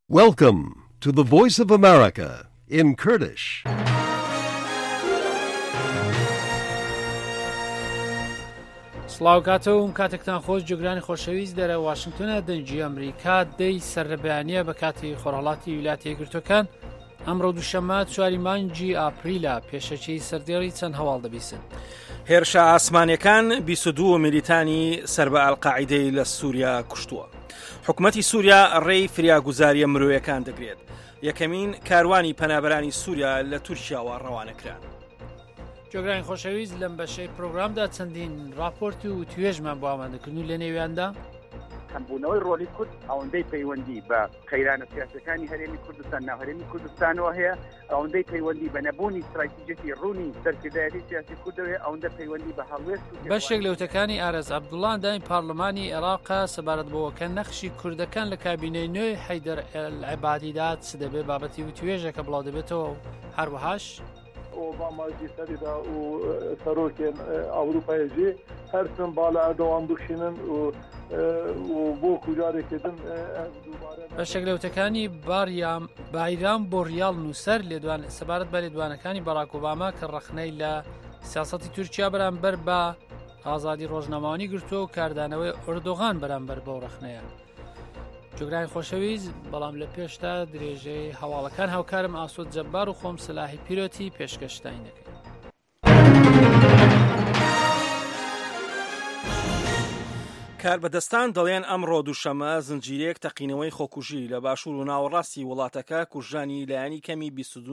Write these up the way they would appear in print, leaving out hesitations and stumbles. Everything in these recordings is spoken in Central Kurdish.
Welcome to the Voice of America in Kurdish. سڵاوکاتەوە کاتێکتان خۆش جوگرانی خۆشەویست دەرە واشنگتنە دەنجی ئەمریکا دەی سەرڕێبەیانیە بە کاتی خۆرهەڵاتی ویلایەتە یەکگرتووەکان ئەمڕۆ دووشەممە 4 مانگی ئاپریلە پێشەچی سەردێڕی چەند هەواڵ دەبیستن. هێرشە ئاسمانیەکان 22 میلیتانی سەر بە ئەڵقاعیدەی لە سووریا کوشتووە. حکوومەتی سووریا ڕێی فریاگوزاریە مرۆیەکان دەگرێت. یەکەمین کاروانی پەنابەرانی سووریا لە تورکیاوە ڕەوانەکران. جۆگرانی خۆشەویست لەم بەشەی پرۆگرامدا چەندین راپۆرت و توێژمان بۆ ئامادەکردن و لە نێویاندا کەمبوونەوەی ڕۆلی کورد ئەوەندەی پەیوەندی بە قەیرانە سیاسەکانی هەرێمی کوردستان ناوهەرێمی کوردستانەوە هەیە، ئەوەندەی پەیوەندی بە نەبوونی استراتیجێتی ڕوونی سەرکردایەتی سیاسی کوردەوەیە، ئەوەندە پەیوەندی بە هەڵوێست و بەشێک لەوتەکانی ئارەز عەبدوڵڵا داین پارلەمانی عێراقا سەبارەت بەوەکە نەخشی کوردەکان لە کابینەی نوێی حەیدەر ئەلعیبادیدا چ دەبێت بابەتی و توێژێکە بڵاو دەبێتەوە هەروەهاش Obamacı serida u Sarokên Avrupa'yı her sene bala Erdoğan bıkşının bu kucaret edin. بەشێک لەوتەکانی بایرام بۆ ریاڵ نووسەر لێدوان سەبارەت بە لێدوانەکانی باراک ئۆباما کە ڕەخنەی لە سیاسەتی تورکیا بەرامبەر بە ئازادی ڕۆژنامەوانی گرتووە و کاردانەوەی ئۆردۆغان بەرامبەر بەو ڕەخنەیە. جۆگرانی خۆشەویست بەڵام لە پێشتا درێژەی هەواڵەکان هاوکارم ئاسۆد جەبار و خۆم سلاحی پیرۆتی پێشکەشتانی دەکەین. کاربەدەستان دەڵێن ئەمڕۆ دووشەمە زنجیرەیەک تەقینەوەی خۆکوژی لە باشوور و ناوەڕاستی وڵاتەکە کوژانی لایەنی کەمی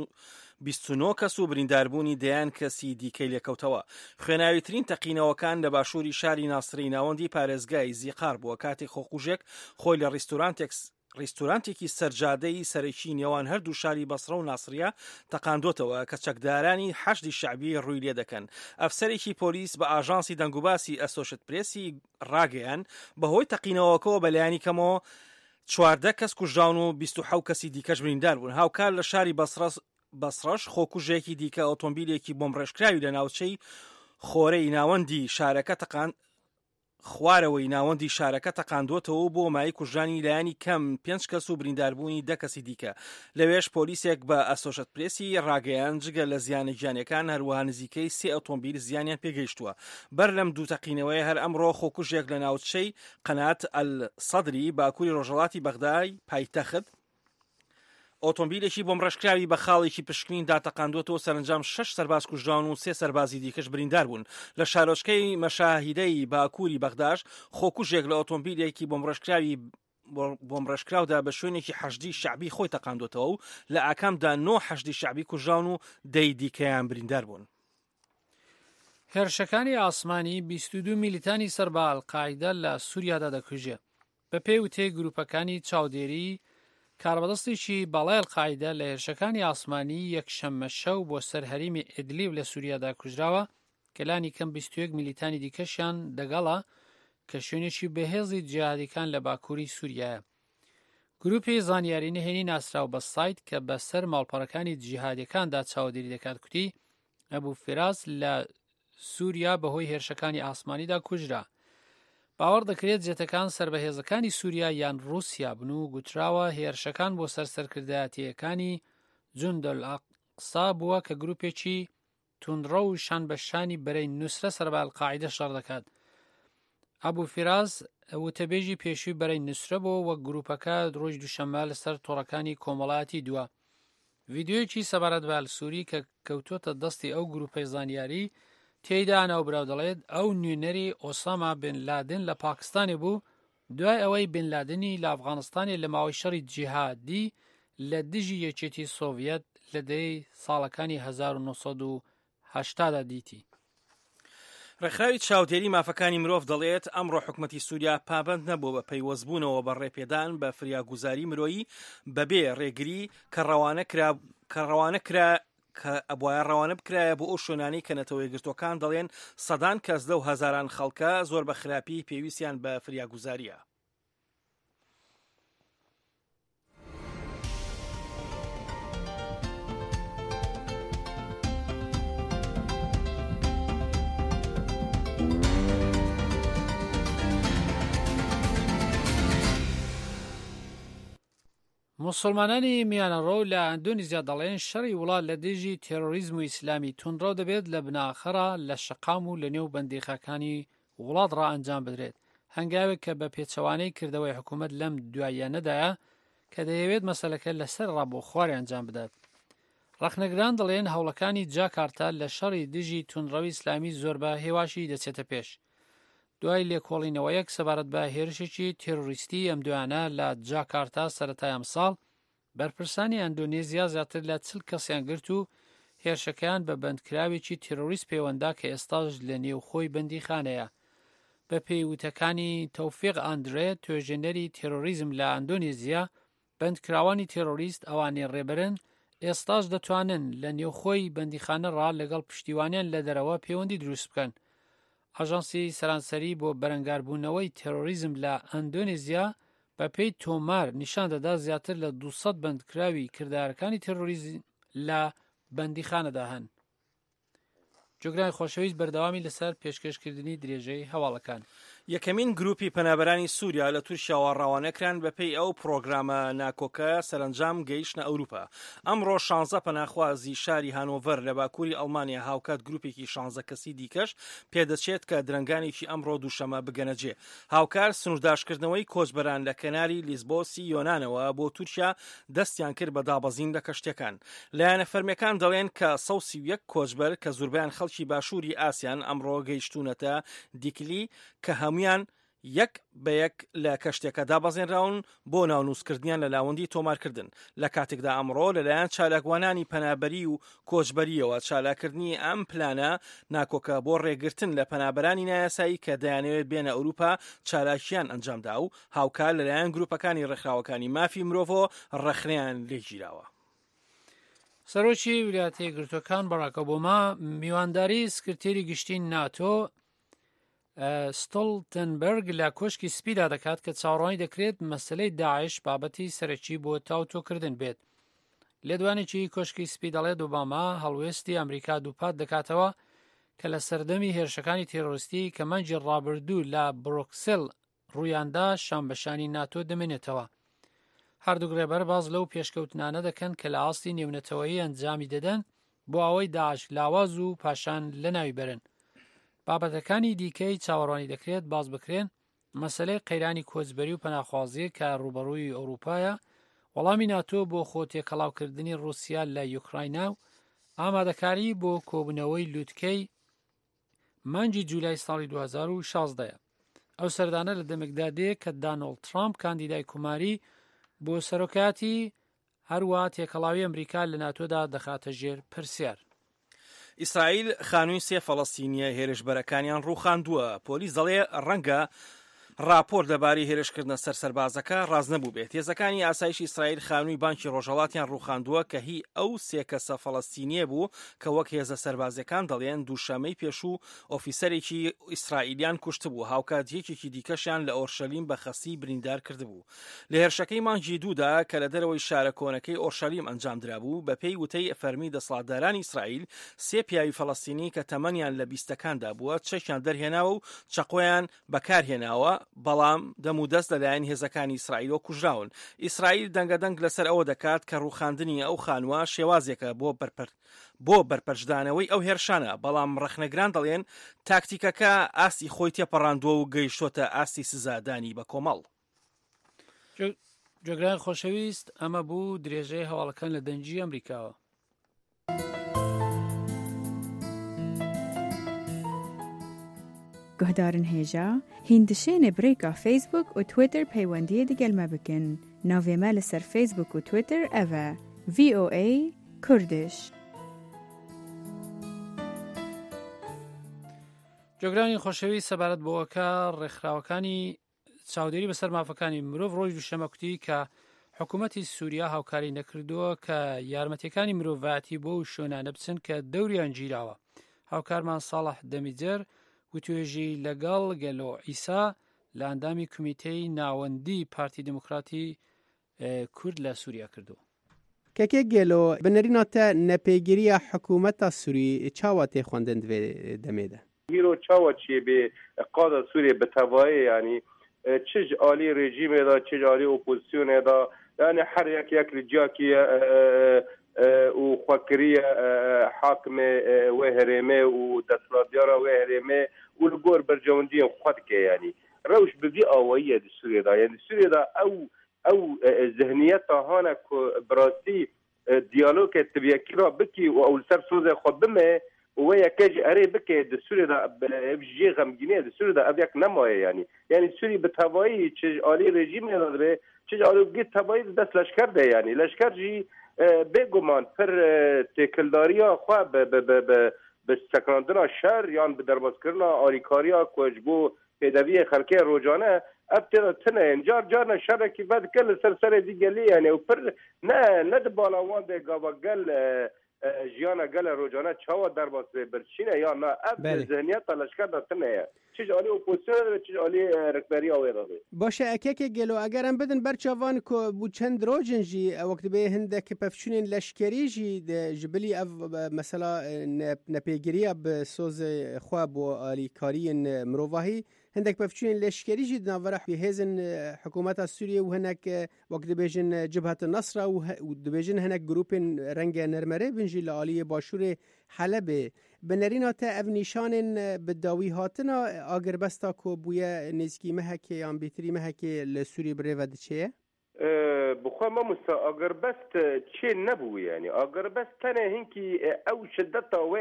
29 کەس و برینداربوونی دەیان کەسی دیکەی لێکەوتەوە. خوێناویترین تەقینەوەکان لە باشووری شاری ناسری ناوەندی پارێزگای زیقار بووە کاتێک خۆکوژێک خۆی لە ڕێستورانتێکی سەرجادەی سەرەکی نێوان هەردوو شاری بەسڕە و ناسریە تەقاندۆتەوە کە چەکدارانی حەشدی شعبی ڕووی لێ دەکەن. ئەفسەرێکی پۆلیس بە ئاژانسی دەنگوباسی ئەسۆشت پرێسی ڕاگەیان بەهۆی تەقینەوەکەوە بەلایانی کەمەوە 14 کەس کوژراون و 27 کەسی دیکەش بریندار بوون. هاوکار لە شاری بەسڕەش خۆکوژێکی دیکە ئۆتۆمبیلێکی بۆم ڕێژکراوی لە ناوچەی خۆرەی ناوەندی شارەکە خوارەوەی ناوەندی شارەکە تەقاندۆتەوە بۆ مای کوژانی لایانی کەم 5 کەس و برینداربوونی 10 کەسی دیکە. لەوێش پۆلیسێک بە ئەسۆشت پرێسی ڕاگەیان جگە لە زیانە گیانەکان هەروەها نزیکەی 3 ئۆتۆمبیل زیانیان پێگەیشتووە. بەر لەم دوو تەقینەوەی هەر ئەمڕۆ خۆکوژێک لە ناوچەی قەنات ئەل-سەدری باکووری ڕۆژهەڵاتی بەغدای پایتەخت ئۆتۆمبیلێکی بۆم ڕێژکراوی بە خاڵێکی پشکنین داتەقاندۆتەوە سەرنجام 6 سەرباز کوژراون و 3 سەربازی دیکەش بریندار بوون. لە شارۆچکەی مەشاهیدەی باکووری بەغداش خۆکوژێک لە ئۆتۆمبیلێکی بۆم ڕێژکراودا بە شوێنێکی حەشدی شعبی خۆی تەقاندۆتەوە و لە ئاکامدا 9 حەشدی شعبی کوژراون و 10 دیکەیان بریندار بوون. هێرشەکانی ئاسمانی 22 میلیتانی سەر بە ئەڵقاعیدە لە سووریادا دەکوژێت. بە پێی وتەی گروپەکانی چاودێری کاربەدەستێکی باڵای ئەڵقاعیدە لە هێرشەکانی ئاسمانی یەکشەممە شەو بۆ سەرهەریمی ئیدلیب لە سووریادا کوژراوە کە لانی کەم 21 میلیتانی دیکەشیان دەگەڵە کە شوێنێکی بەهێزی جیهادیەکان لە باکووری سووریایە. گروپی زانیاری نهێنی ناسراو بە سایت کە بەسەر ماڵپەڕەکانی جیهادیەکاندا چاودێری دەکات کوتی ئەبوو فیراز لە سووریا بەهۆی هێرشەکانی ئاسمانیدا کوژرا. باوەڕ دەکرێت جێتەکان سربەهێزەکانی سووریا یان رووسیا بن و گوتراوە هێرشەکان بۆ سەرکردایەتیەکانی جوندەل ئاقسا بووە کە گروپێکی توندڕە و شان بەشانی بەرەی نووسرە سەر بە ئەڵقاعیدە شەڕ دەکات. ئەبوو فیراز وتەبێژی پێشووی بەرەی نووسرە بۆ وەک گروپەکە ڕۆژ دووشەممە لەسەر تۆڕەکانی کۆمەڵایەتی دووە. ڤیدیۆیەکی سەبارەت بە ئەلسووری کە کەوتۆتە دەستی ئەو گروپەی زانیاری تێیدا ناوبراو دەڵێت ئەو نوێنەری ئۆساما بن لادن لە پاکستانی بوو دوای ئەوەی بن لادنی لە ئەفغانستانی لە ماوەی شەڕی جیهادی لە دژی یەکێتی سۆڤیەت لە دەی ساڵەکانی 1980دا دیتی. ڕێکخراوی چاودێری مافەکانی مرۆڤ دەڵێت ئەمڕۆ حکوومەتی سووریا پابند نەبوو بە پەیوەستبوونەوە بە ڕێپێدان بە فریاگوزاری مرۆیی بەبێ ڕێگری کە ڕەوانە کرا کە ئەبوایە ڕەوانە بکرایە بۆ ئەو شوێنانەی کە نەتەوە یەکگرتوەکان دەڵێن سەدان کەس لەو هەزاران خەڵکە زۆر بە خراپی پێویستیان بە فریاگوزاریە. مسلمانانی میانەڕۆ لە ئەندۆنیزیا دەڵێن شەڕی وڵات لە دژی تێرۆریزم و ئیسلامی تونڕە دەبێت لە بناخەرە لە شەقام و لە نێو بەندیخەکانی وڵات ڕائەنجام بدرێت هەنگاوێک کە بە پێچەوانەی کردەوەی حکوومەت لەم دواییانەدایە کە دەیەوێت مەسەلەکە لەسەر ڕابۆخواری ئەنجام بدات. ڕەخنەگران دەڵێن هەوڵەکانی جاکارتا لە شەڕی دژی تونڕەوی ئیسلامی زۆر بە هێواشی دەچێتە پێش. دوای لێکۆڵینەوەیەک سەبارەت بە هێرشێکی تێروریستی ئەم دوانە لە جاکارتا سەرەتای ئەمساڵ بەرپرسانی ئەندۆنێزیا زیاتر لە 40 کەسیان گرت و هێرشەکان بە بەندکراوێکی تێرۆریست پەیوەندا کە ئێستاش لە نێوخۆی بەندیخانەیە. بە پێیوتەکانی تەوفیق ئاندرێ توێژێنەری تێرۆریزم لە ئەندۆنێزیا بەندکراوانی تێرۆریست ئەوانەی ڕێبەرن ئێستاش دەتوانن لە نێوخۆی بەندیخانە ڕا لەگەڵ پشتیوانیان لە دەرەوە پەیوەندی دروست بکەن. ئاژانسی سەرانسەری بۆ بەرەنگاربوونەوەی تێرۆریزم لە ئەندۆنێزیا بە پێی تۆمار نیشان دەدا زیاتر لە 200 بەندکراوی کردارەکانی تێرۆریزم لە بەندیخانەدا هەن. جۆگرانی خۆشەویست بەردەوامی لەسەر پێشکەشکردنی درێژەی هەواڵەکان. یەکەمین گروپی پەنابەرانی سووریا لە تورکیاوە ڕاوانەکران بەپێی ئەو پرۆگرامە ناکۆکە سەرنجام گەیشتنە ئەوروپا. ئەمڕۆ 16 پەناخوازی شاری هانۆڤەر لە باکووری ئەڵمانیا هاوکات گروپێکی 16 کەسی دیکەش پێدەچێت کە درەنگانێکی ئەمڕۆ دووشەمە بگەنەجێ. هاوکار سنورداشکردنەوەی کۆچبەران لە کەناری لیزبۆسی یۆنانەوە بۆ تورکیا دەستیان کرد بە دابەزین لە کەشتەکان. لایەنە فەرمیەکان دەڵێن کە 131 کۆچبەر کە زۆربیان خەڵکی باشووری ئاسیان ئەمڕۆ گەیشتونەتە دیکلی کە هەمویان یەک بە یەک لە کەشتێکە دابەزێنراون بۆ ناونووسکردنیان لە لاوەندی تۆمارکردن. لە کاتێکدا ئەمڕۆ لەلایەن چالاکوانانی پەنابەری و کۆچبەریەوە چالاکردنی ئەم پلانە ناکۆکە بۆ ڕێگرتن لە پەنابەرانی نایاسایی کە دەیانەوێت بێنە ئەوروپا چالاکیان ئەنجامدا و هاوکار لەلایەن گروپەکانی ڕێکخراوەکانی مافی مرۆڤ ڕەخنەیان لێگیراوە. سەرۆکی ویلایەتە یەکگرتووەکان باراک ئۆباما میوانداری سکرتێری گشتی ناتۆ ستۆڵتەنبەرگ لە کۆشکی سپیدا دەکات کە چاوەڕوانی دەکرێت مەسەلەی داعش بابەتی سەرەکی بۆ تاوتۆکردن بێت. لێدوانێکی کۆشکی سپی دەڵێت ئۆباما هەڵوێستی ئەمریکا دووپات دەکاتەوە کە لە سەردەمی هێرشەکانی تێرۆریستی کە مانگی ڕابردوو لە بروکسل ڕوویاندا شامبەشانی ناتۆ دەمێنێتەوە. هەردوو گرێبەر باز لەو پێشکەوتنانە دەکەن کە لە ئاستی نێونەتەوەیی ئەنجامی دەدەن بۆ ئەوەی داعش لاواز و پاشان لە ناوی بەرن. بابەتەکانی دیکەی چاوەڕوانی دەکرێت باز بکرێن مەسەلەی قەیرانی کۆچبەری و پەناخوازی کە ڕوبەڕووی ئەوروپایە، وەڵامی ناتۆ بۆ خۆ تێکەڵاوکردنی رووسیا لە یوکڕاینا و ئامادەکاری بۆ کۆبوونەوەی لووتکەی مانگی جولای ساڵی 2016. ئەو سەردانە لە دەمێکدا دێت کە دانۆڵد ترامپ کاندیدای کوماری بۆ سەرۆکاتی هەروە تێکەڵاوی ئەمریکا لە ناتۆدا دەخاتە ژێر پرسیار. ئیسرائیل خانووی 3 فەڵەستینیە هێرشبەرەکانیان ڕووخاندووە. پۆلیس دەڵێ ڕەنگە راپۆر دەبارەی هێرشکردنە سەرسەربازەکە ڕاز نەبوو بێت. هێزەکانی ئاسایشی ئیسرائیل خانووی بانکی ڕۆژهەڵاتیان ڕووخاندووە کە هی ئەو 3 کەسە فەڵەستینیە بوو کە وەک هێزە سەربازەکان دەڵێن دووشەمەی پێشوو ئۆفیسەرێکی ئیسرائیلیان کوشتبوو. هاوکات یەکێکی دیکەشیان لە ئۆرشەلیم بە خەسی بریندار کردبوو. لە هێرشەکەی مانگی دوودا کە لە دەرەوەی شارە کۆنەکەی ئۆرشەلیم ئەنجامدرابوو بە پێی وتەی فەرمی دەسەڵاتدارانی ئیسرائیل 3 پیاوی فەڵەستینی کە تەمەنیان لە 20کاندا بووە چەکیان دەرهێناوە و چەقۆیان بەکارهێناوە، بەڵام دەمودەست لەلایەن هێزەکانی ئیسرائیلۆ کوژراون. ئیسرائیل دەنگەدەنگ لەسەر ئەوە دەکات کە ڕووخاندنی ئەو خانووە شێوازێکە بۆ بەرپەرشدانەوەی ئەو هێرشانە، بەڵام ڕەخنەگران دەڵێن تاکتیکەکە ئاستی خۆی تێپەڕاندووە و گەیشتۆتە ئاستی سزادانی بە کۆمەڵ. جۆگران خۆشەویست، ئەمە بوو درێژەی هەواڵەکان لە دەنجی ئەمریکاوە. گهدارن هێژا هیندشێنێ برێکا فیسبوک و تویتر پەیوەندیە دەگەلمە بکەن. ناوێمە لەسەر فیسبوک و تویتر ئەڤە VOA کوردش. جۆگرانی خۆشەوی سەبارەت بۆەکە ڕێکخراوەکانی چاودێری بەسەر مافەکانی مرۆڤ ڕۆژ دووشەمە کوتی کە حکوومەتی سووریا هاوکاری نەکردووە کە یارمەتیەکانی مرۆڤایەتی بۆ شوێنانە بچن کە دەوریان گیراوە. هاوکارمان ساڵح دەمیجەر وتوێژی لەگەڵ گەلۆ ئیسا لە ئەندامی کمیتەی ناوەندی پارتی دموکراتی کورد لە سووریا کردو. کەکێ گێلۆ بنەریناتە نەپێگیریە حکوومەتە سووری چاوە تێخواندن دەمێدە. هیرو چاوە چیە بێ قادە سووریە بەتەوایە یعنی چج عالی رژیمێدا چج عالی ئۆپۆزیسیۆنێدا يعني حريك ياك رجاكي وخكرية حاكم وهرمي ودسلاديارة وهرمي والجور برجوندين خدك يعني روش ببي قوية السوريا دا يعني السوريا دا أو ذهنيتها هانا براسي ديالوج تبيكيرا بكي أو السر سوزة خدمة ويا كاجي أري بكي السوريا دا بجي غمجينية السوريا دا أبيك نما يعني السوري بتهواي تشج علي رجيم هذا تشج علي بجيت تهواي بس لشكر ده يعني لشكر جي بگمان پر تکلداریا خواه به سکراندنا شهر یا به درباز کردن آریکاریا کجبو پیدوی خلقه روزانه ابتدا تنه جار شهر که بعد کل سر دیگلی یعنی و پر نه بالاوان ده گاواگل جیانا گل روزانه چاوا درباز برچینه یا نه اب ذهنیت لشکر داتنه چیز عالی اپوزیسیون چیز عالی رکبری آویده باشه اکه گلو اگرم بدن برچاوان کو بو چند روزن جی وقت به هندک پفشونین لشکری جی جبلی اف مثلا نپیگیری به سوز خواب و آلیکاری مروواهی هندك بفشين لشكري جد نافرح بهزن حكومات سوريا وهناك وقت بيجن جبهة النصرة ودبيجن هناك جروبين رنگ نرمره بنجي لآلية باشور حلب بنرينا تا اف نشان بالداوي هاتنا آگر بستا كو بويا نزكي مهكي يان بيتري مهكي لسوري بريفاد چيه؟ بخواه ما مستا آگر بست چه نبو يعني آگر بست تنه هنكي او شدتا و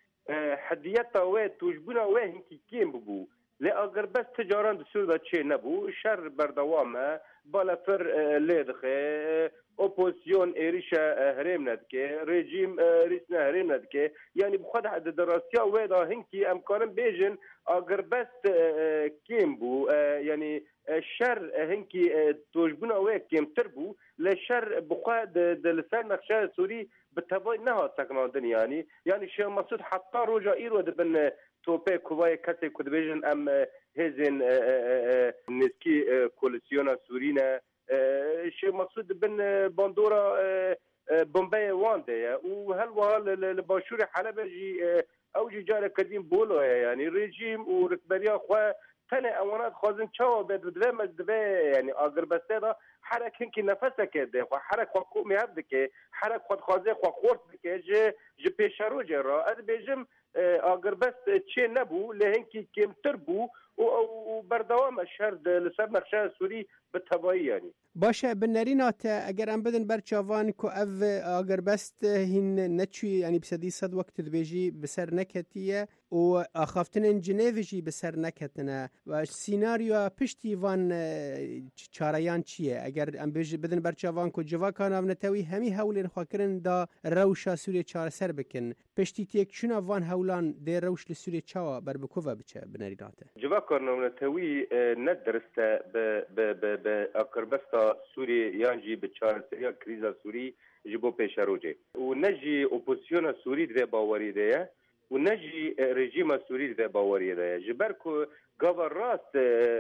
حديتا و توجبونا و هنكي كيم ببو لأگر بس تجاران دسودا چه نبو شر بردوامه بالا فر لیدخه اپوزیون ایریشا هرم ندکه رژیم ریسنا هرم ندکه یعنی بخود حد دراسیا ویدا هنکی امکانم بیجن اگر بس کیم بو یعنی شر هنکی توجبونا وی کیم تر بو لشر بخود دلسان نقشه سوری بتوای نها تکناندن یعنی شیخ مسعود حتی روجا ایرو دبن توپه کوای کسی کدبیجن ام هزین نسکی کولیسیون سورینه شیخ مسعود بن باندورا بمبئی وانده و هلوها لباشور حلب جی اوجی جار قدیم بولو یعنی رژیم و رکبریا خواه تنه اوانات خوازن چاوا بدوه مجدوه یعنی آگر بسته دا حرک هنکی نفسه که ده خواه حرک خواه کومی هفته که حرک خود خوازه خواه خورد که جه پیشارو جه را از بیجم آگر بست چه نبو لهنکی کمتر بو و بردوام شهر لسر نقشه سوری به تبایی یعنی باشه بنرینات اگر ام بدن برچاوان کو اف اگر بست هین نچوی یعنی بسدی صد وقت دبیجی بسر نکتیه و اخافتن جنیویجی بسر نکتنه و سیناریو پشتی وان چاریان چیه اگر ام بدن برچاوان کو جوا کاناو نتوی همی هولین خواکرن دا روشا سوری چار سر بکن پشتی تیک چونا وان هولان دی روش لسوری چاوا بر بکوه بچه بنرینات جوا کاناو نتوی ندرسته به اکربستا سوری یانجی به چارسریا کریزا سوری جبو پیشروجه و نجی اپوزیسیون سوری ده باوری ده و نجی رژیم سوری ده باوری ده جبر کو گاور راست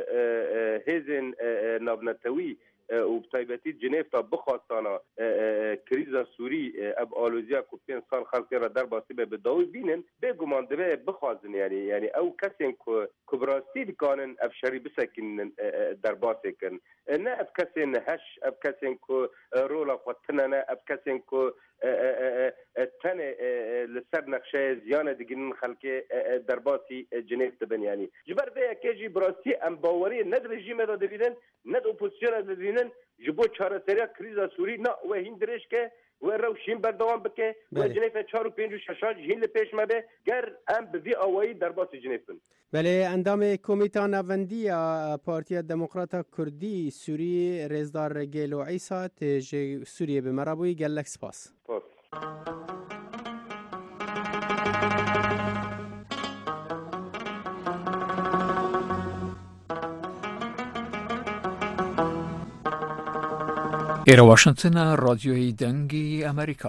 هزن نابنتوی و بطایبتی جنیف تا بخواستانا کریزا سوری اب آلوزیا کو 5 سال خلقی را در باسی به داوی بینن بگمان دبه بخوازن یعنی او کسین که براستی بکانن افشاری بسکن در باسی کن نه اب کسین هش اب کسین که رولا خواستنه نه اب کسین که تنه لسر نقشه زیانه دیگرین خلقی در باسی جنیف دبن یعنی جبر ده کجی براستی ام باوری ند رژیم را دبیدن ند اپوزیسیون را دبیدن جبو چارسریا کریزا سوری نه و هندرش که و روشین بردوام بکه و جنیف 4 و 5 و 6 هین لپیش مبه گر ام بوی آوایی در باسی جنیفن بله اندام کمیته نوندی پارتی دموکرات کردی سوری رزدار گیلو عیسی تج سوریه به مرابوی گلک سپاس ئێرە واشنگتنە ڕادیۆی دەنگی ئەمریکا.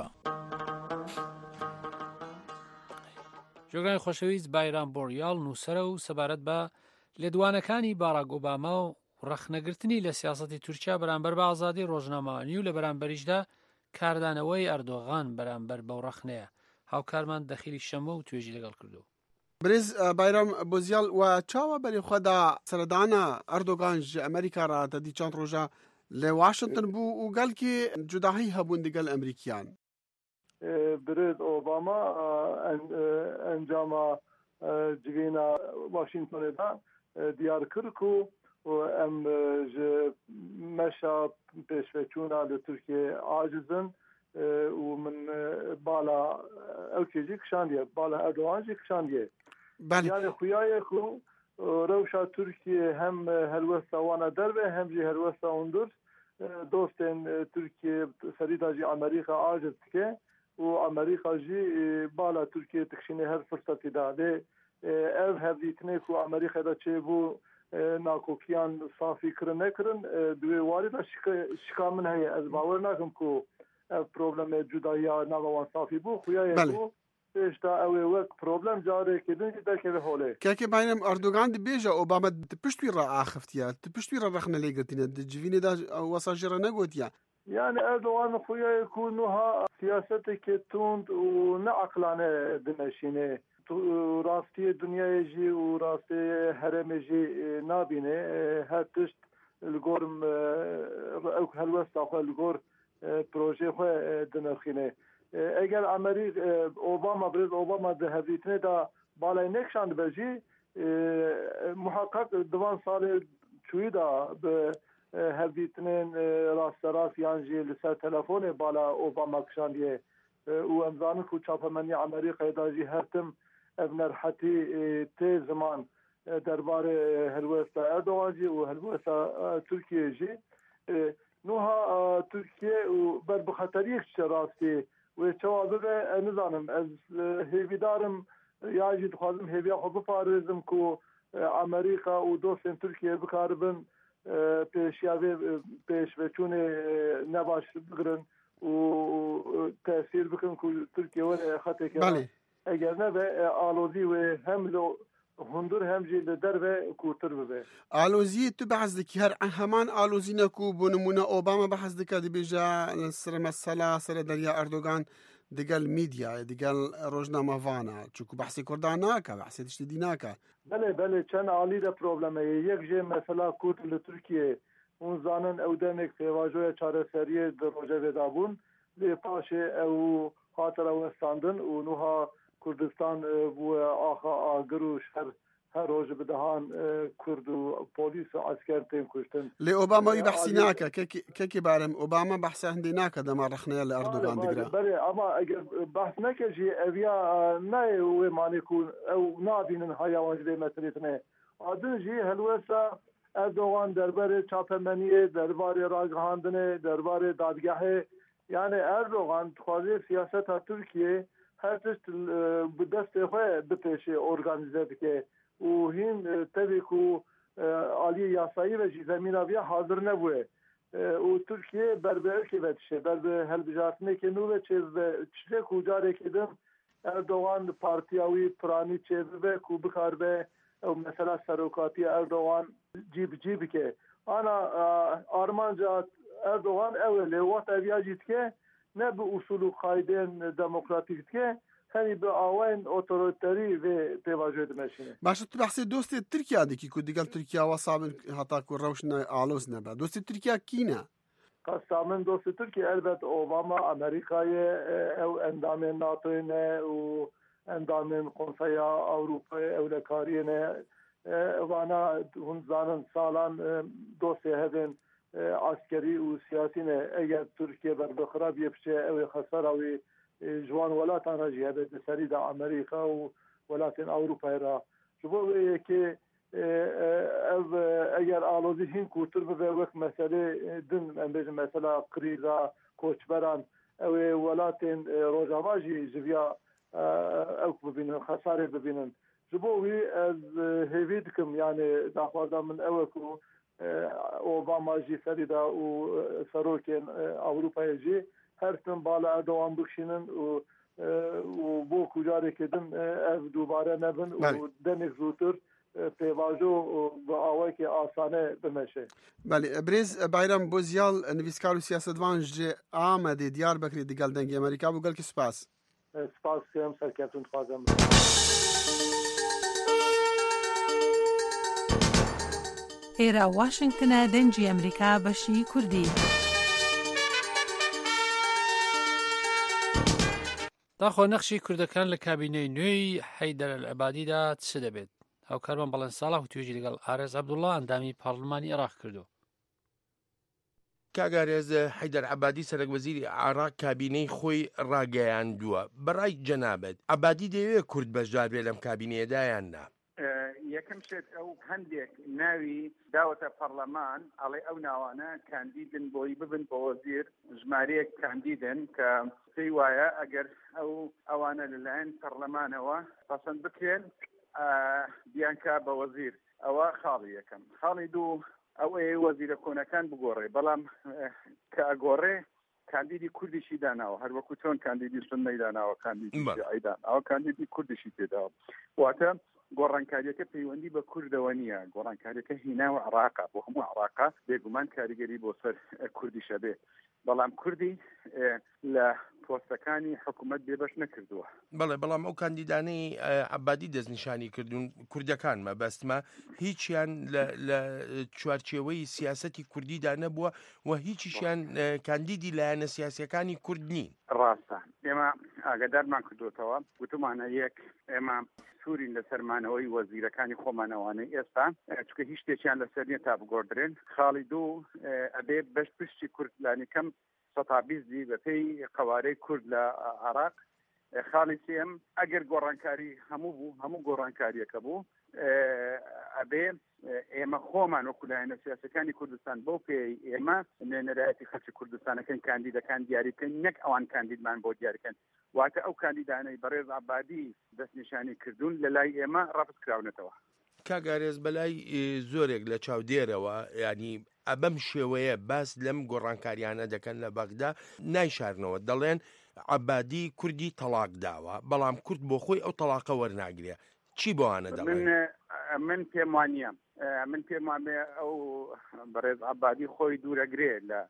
جۆگای خۆشەویست بایرام بۆریال نووسەرە و سەبارەت بە لێدوانەکانی باراک ئۆباما و ڕەخنەگرتنی لە سیاسەتی تورکیا بەرامبەر بە ئازادی ڕۆژنامەوانی و لە بەرامبەریشدا کاردانەوەی ئەردۆغان بەرامبەر بەو ڕەخنەیە. هاوکارمان دەخیلی شەمە و توێژی لەگەڵ کردو. برز بایرام بۆزیال و چاوە بەری خۆدا سەردانە ئەردۆغان ژ ئەمریکا را دەدی چەند ڕۆژە لواشنطن بو وقال كي جداهي هبون دقال الأمريكيان بريد أوباما أنجام جبينا واشنطن دا ديار كركو وأم مشى بشفتونا لتركيا عاجزن ومن بالا أوكيجي كشاندية بالا أردوانجي كشاندية يعني خيايكو روشا تركيا هم هلوسا وانا دربه هم جي هلوسا اندر دوستن تركيا سريدا جي أمريكا عاجز كه وأمريكا جي بالا تركيا تكشيني هر فرصة دا ده ev hevdîtinê ku Amerîka'da çêbû nakokiyan safî kirin nekirin divê warî da şika min heye ez bawer nakim ku ev problemê cudaiya nava wan safî bû xuya ku pêşta ew ê wek problem carekê din jî derkeve holê. Kekê bayram Erdogan dibêje Obama di pişt wî re axiftiye di pişt wî re rexne lêgirtîne di civînê de wesa jî re negotiye. Yani Erdogan xuya ku niha siyaseteke tund û neaqlane dimeşîne راستي دنيا جي وراستي هرم جي نابينه هاتشت الجورم او هالوسط او الجور بروجي خو دنخينه اگر امريكا اوباما بريز اوباما ده هديتنه دا بالای نکشاند بجي محقق دوان سال چويدا به هديتنه راست يانجي لسر تلفون بالا اوباما کشانديه و امزان کو چاپمنی امریکا داجی هرتم ابن حتی تی زمان دربار هلوستا اردوغان جی و هلوستا ترکیه جی نوها ترکیه و بر بخطریک راستی و جوابه به نظانم از هیویدارم یا جی دخوازم هیویا خو بپارزم کو امریکا و دوستن ترکیه بکاربن پیش وچون نباش بگرن و تأثیر بکن که ترکیه و خطه که اگر نه به آلوزی و هم لو هندور هم جی در به کوتر به آلوزی تو بحث دکی هر همان آلوزی نکو بنمونه اوباما بحث دکا دی بیجا سر مسئله سر دریا اردوغان دقال ميديا دقال روجنامه فانا چونکو بحثی کردان ناکا بحثی تشتیدی ناکا بله چند عالی دا پروبلمه یک جه مثلا کوت لترکیه اون زانن او دمک فیواجوی چاره سریه در روژه بدابون لی پاشه او خاطر او استاندن و نوها کردستان بو آخا آگروش هر روز بدهان کرد و پولیس و عسکر تیم کشتن لی اوباما بحثی ناکا که بارم اوباما بحث هندی ناکا دما رخنه لأردوغان دقرا بله اما اگر بحث نکه جی اویا نه و معنی کن او نابینن حیوان جده مسئلیتنه آدن جی هلوسا اردوغان درباره چاپمنیه درباره راجهاندنه درباره دادگاهه yani Erdoğan خواهی سیاست ترکیه هر تشت به دست خود بپیشه ارگانیزه که و هین تبی که عالی یاسایی و زمین آبیا حاضر نبوده و ترکیه بربر که بتشه بربر هلبجاتنه که نوه چیزه کجاره کدم Erdoğan partiyاوی پرانی چیزه به که بکار به مثلا سروکاتی Erdoğan جیب که آنا آرمانجا Erdoğan evveli وقت اویاجید که نه به اصول و قاعده دموکراتیک که hani به آوین اوتوریتری و پیواجه دمشینه. باشه تو بحث دوست ترکیه دی که دیگر ترکیه واسابن حتی که روشن آلوز نبود. دوست ترکیه کی نه؟ قسامن دوست ترکیه البته اوباما امریکای او اندام ناتو نه و اندام کنسای اروپا اولکاری نه وانا هم زانن سالان دوست هدن عسکری و سیاسی نه اگر ترکیه بر بخراب یفشه او خساراوی جوان ولاتان راجعه به سرید امریکا و ولاتان اروپا را جوابه که اگر آلوزی هین کوتر به وقت مسئله دن امروز مثلا کریزا کوچبران او ولاتان روزاواجی جویا او ببینن خساره ببینن جوابه از هیوید کم یعنی داخل من اوکو اوباما جی سریدا و سروکن اروپا جی هرتن بالا اردوغان بکشینن و بو کجاره کدن اف دوباره نبن و دنک زودتر پیواجو و آوه که آسانه بمشه. بله بریز بایرام بوزیال نویسکار و سیاستوان جی آمده دیار بکری دیگل دنگی امریکا بگل که سپاس. سپاس کم سرکتون خوازم. ئێرە واشنگتنە دەنجی ئەمریکا بەشی کوردی. داخۆ نەخشی کوردەکان لە کابینەی نوێی حەیدەر ئەلعەبادیدا چ دەبێت؟ هاوکارمان بەڵێن ساڵح و توێژی لەگەڵ ئارێز عەبدوڵڵا ئەندامی پاڕلمانی عێراق کردو. کاگارێز حەیدەر عەبادی سەرۆکوەزیری عێراق کابینەی خۆی ڕاگەیاندووە. بەڕای جەنابەت عەبادی دەیەوێت کورد بەشدار بێت لەم کابینەیەدا یان نا؟ یەکەم شێت ئەو هەندێک ناوی داوەتە پەرلەمان ئەڵێ ئەو ناوانە کاندیدن بۆی ببن بە وەزیر ژمارەیەک کاندیدن کە پێی وایە ئەگەر ئەوانە لەلایەن پەرلەمانەوە پەسەند بکرێن بیانکە بە وەزیر. ئەوە خاڵی یەکەم. خاڵی دوو ئەوەیە وەزیرە کۆنەکان بگۆڕێ، بەڵام کە ئەگۆڕێ کاندیدی کوردیشی داناوە، هەر وەکو چۆن کاندیدی سنەی داناوە کاندیدی ئەیدان ئەوە کاندیدی کوردیشی تێداوە. واتە گۆڕانکاریەکە پەیوەندی بە کوردەوە نییە، گۆڕانکاریەکە هیناوە عێراقا، بۆ هەموو عێراقا بێگومان کاریگەری بۆ سەر کوردیشە بێ، بەڵام کوردی لە پۆستەکانی حکوومەت بێبەش نەکردووە. بەڵێ بەڵام ئەو کاندیدانەی عەبادی دەستنیشانی کردوون کوردەکانمە بەستمە هیچیان لە چوارچێوەی سیاسەتی کوردیدا نەبووە و هیچیشیان کاندیدی لایەنە سیاسیەکانی کورد نین. ڕاستە ئێمە ئاگادارمان کردوتەوە گوتمانە یەک ئێمە سوورین لە سەرمانەوەی وەزیرەکانی خۆمانەوانەی ئێستا چکە هیچ شتێکیان لەسەر نییە تا بگۆڕدرێن. خاڵی دوو ئەبێ بەش پشتی کوردلانی کەم 120 بە پێی قوارەی کورد لە عێراق. خاڵی سێم ئەگەر گۆڕانکاری هەموو گۆڕانکاریەکە بوو ئەبێ ئێمە خۆمان وەکو لایەنە سیاسەکانی کوردستان بۆ پێی ئێمە نێرایەتی خەڵکی کوردستانەکەن کاندیدەکان دیاریکەن، نەک ئەوان کاندیدمان بۆ دیاریکەن. واتە ئەو کاندیدانەی بەڕێز عەبادی دەستنیشانی کردوون لە لای ئێمە ڕەفز کراونەتەوە. کاگارێز بەلای زۆرێک لە چاودێرەوە ینی ئەبەم شێوەیە باس لەم گۆڕانکاریانە دەکەن لە بەغدا نایشارنەوە، دەڵێن عەبادی کوردی تەلاق داوە بەڵام کورد بۆ خۆی ئەو تەلاقە وەرناگرێ. چی بۆوانە دەڵێن؟ من پێم وانە من پێم وانێ ئەو بەڕێز عەبادی خۆی دوورەگرێ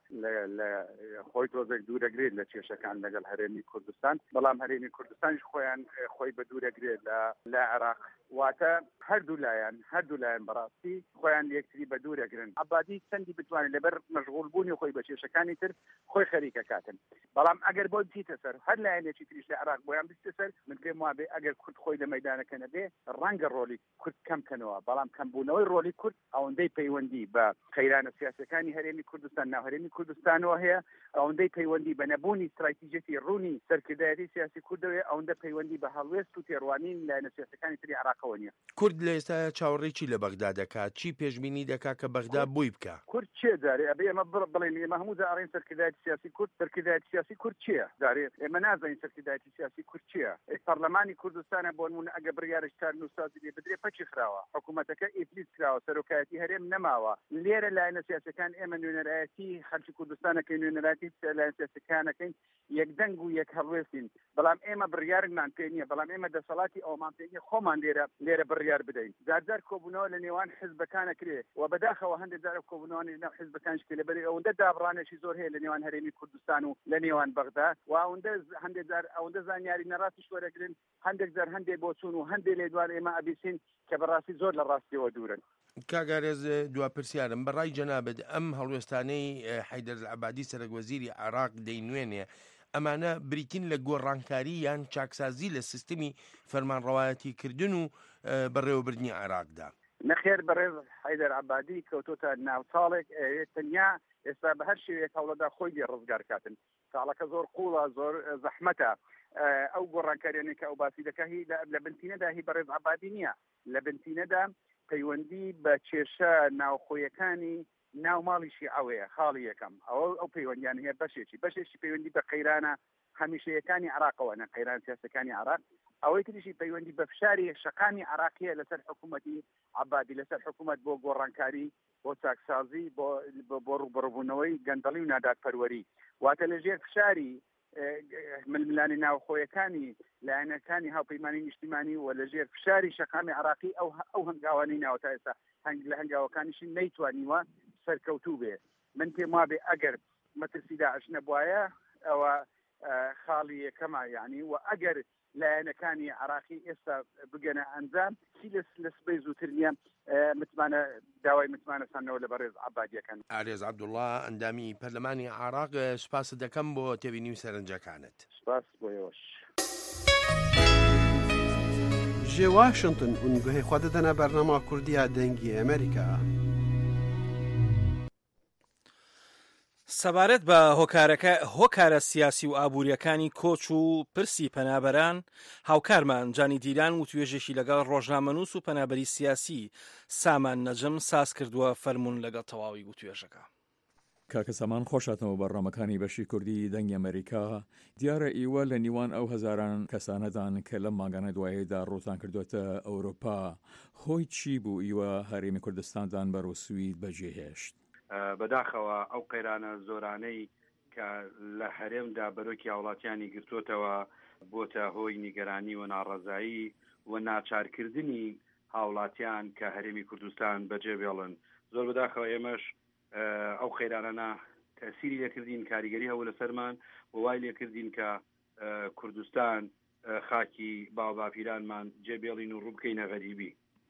لە خۆی تۆزێک دوورەگرێت لە کێشەکان لەگەڵ هەرێمی کوردستان، بەڵام هەرێمی کوردستانیش خۆی بە دوورەگرێت لە عێراق. واتە هەردوو لایەن بەڕاستی خۆیان یەکتری بە دوورەگرن. عەبادی چەندی بتوانێت لەبەر مەشغوڵ بوونی خۆی بە کێشەکانی تر خۆی خەریکە کاتن، بەڵام ئەگەر بۆ بچیتە سەر هەر لایەنێکی تریش لە عێراق بۆیان بچیتە سەر، من پێم وابێ ئەگەر کورد خۆی لە مەیدانەکە نەبێ ڕەنگە ڕۆلی کورد کەمکەنەوە، بەڵام کەمبوونەوەی ڕۆلی کورد ئەوەندەی پەیوەندی بە قەیرانە سیاسەکانی هەرێمی کوردستان ناو هەرێمی کوردستانەوە هەیە، ئەوەندەی پەیوەندی بە نەبوونی استراتیژیەتی ڕوونی سەرکردایەتی سیاسی کوردەوەیە، ئەوەندە پەیوەندی بە هەڵوێست و تێڕوانین لایەنە سیاسەکانی تری عێراقەوە نییە. کورد لە ئێستا چاوەڕێی لە بەغدا دەکات، چی پێشبینی دەکات کە بەغدا بووی بکە؟ کورد چێ جارێ ئەبێ ئێمە بڵێن ئێمە هەموو جارێن سەرکردایەتی سیاسی کورد سەرکردایەتی سیاسی کورد چییە؟ جارێ ئێمە نازانین سەرکردایەتی سیاسی کورد چییە. پەرلەمانی کوردستانە بۆ نمونە ئەگە بڕیارە شتار نووسازی لێ بدرێ پەچی خراوە، حکوومەتەکە ئیفلیس کراوە، سەرۆکایەتی هەرێم نەماوە. لێرە لایەنە سیاسەکان ئێمە نوێنەرایەتی خەڵکی کوردستانەکەی نوێنەرایەتی لایەنە سیاسەکانەکەین یەکدەنگ و یەک هەڵوێستین، بەڵام ئێمە بڕیارمان پێ نییە، بەڵام ئێمە دەسەڵاتی ئەومان پێ نییە خۆمان لێرە بڕیار بدەین. جار کۆبوونەوە لە نێوان حیزبەکانە کرێ و بەداخەوە هەندێک جار کۆبوونەوەی ناو حیزبەکانش کرێ لەبەر ئەوەندە دابڕانێکی زۆر هەیە لە نێوان هەرێمی کوردستان و لە نێوان بەغدا و هەندێک جار ئەوەندە زانیاری نەڕاستیش وەرەگرن، هەندێک جار هەندێک بۆ چوون و هەندێک لێ دوان ئێمە ئەبیسین کە بەڕاستی زۆر لە ڕاستیەوە دوورن. کاگارێز دواپرسیارم بەڕای جەنابەت ئەم هەڵوێستانەی حەیدەر عەبادی سەرۆکوەزیری عێراق دەینوێنێ ئەمانە بریتین لە گۆڕانکاری یان چاکسازی لە سیستمی فەرمانڕەوایەتی کردن و بەڕێوەبردنی عێراقدا؟ نەخێر بەڕێز حەیدەر عەبادی کەوتۆتە ناوچاڵێک تەنیا ئێستا بە هەر شێوەیەک هەوڵەدا خۆی لێ ڕزگار کاتن. ساڵەکە زۆر قوڵە، زۆر زەحمەتە. ئەو گۆڕانکاریانێک کە ئەو باسی دەکا هی لە بنتینەدا هی بەڕێز عەبادی نییە، لە بنتینەدا پەیوەندی بە کێشە ناوخۆیەکانی ناو ماڵی شیعەوەیە. خاڵی یەکەم ئەو پەیوەندیان هەیە بەشێکی پەیوەندی بە قەیرانە هەمیشەیەکانی عێراقەوە، نە قەیران سیاسەکانی عێراق. ئەوەی تریشی پەیوەندی بە فشاری شەقامی عێراقیە لەسەر حکوومەتی عەبادی، لەسەر حکوومەت بۆ گۆڕانکاری، بۆ چاکسازی، بۆ ڕوبەڕووبوونەوەی گەندەڵی و نادادپەروەری. واتە لەژێر فشاری ململانی ناوخۆیەکانی لایەنەکانی هاوپەیمانی نیشتیمانی و لەژێر فشاری شەقامی عێراقی ئەو هەنگاوانەی ناوە تا ئێستا لە هەنگاوەکانیشی نەیتوانیوە سەرکەوتوو بێ. من پێم وابێ ئەگەر مەترسی داعش نەبوایە ئەوە خاڵی یەکەمە یعنی و ئەگەر لایەنەکانی عراقی ئێستا بگەنە ئەنجام چی لە سبەی زووتر نییە متمانە داوای متمانە سانەوە لە بەڕێز عەبادیەکەن. ئارێز عەبدوڵڵا ئەندامی پەرلەمانی عێراق سوپاست دەکەم بۆ تێبینی و سەرنجەکانت. سپاس بۆیەوەش. جێ واشنگتن اونگوهی خوا دەدەنە بەرنامە کوردیە دەنگی ئەمریکا. سەبارەت بە هۆکارە سیاسی و ئابوووریەکانی کۆچ و پرسی پەنابەران هاوکارمان جانی دیلان و توێژێکی لەگەڵ ڕۆژنامەنووس و پەنابەری سیاسی سامان نەجم ساز کردووە فەرمونون لەگەڵ تەواوی گوتوێژەکە. کاکە سامان خۆشاتەوە بەڕامەکانی بەشی کوردی دەنگی ئەمریکا. دیارە ئیوە لە نیوان ئەو هەزاران کەسانەدان کە لەم ماگانە دواییدا ڕوتان کردوێتە ئەوروپا، هۆی چی بوو ئیوە هەرێمی کوردستاندان بەرەو سوید بەجێهێشت؟ بەداخەوە ئەو قەیرانە زۆرانەی کە لە هەرێمدا بەرۆکی هاوڵاتیانی گرتوتەوە بۆتە هۆی نیگەرانی و ناڕەزایی و ناچارکردنی هاوڵاتیان کە هەرێمی کوردستان بەجێ بێڵن. زۆر بەداخەوە ئێمەش ئەو قەیرانە تەسیری لێکردین، کاریگەری هەوە لەسەرمان و وای لێکردین کە کوردستان خاکی باوباپیرانمان جێبێڵین و ڕووبکەینە غەریبی.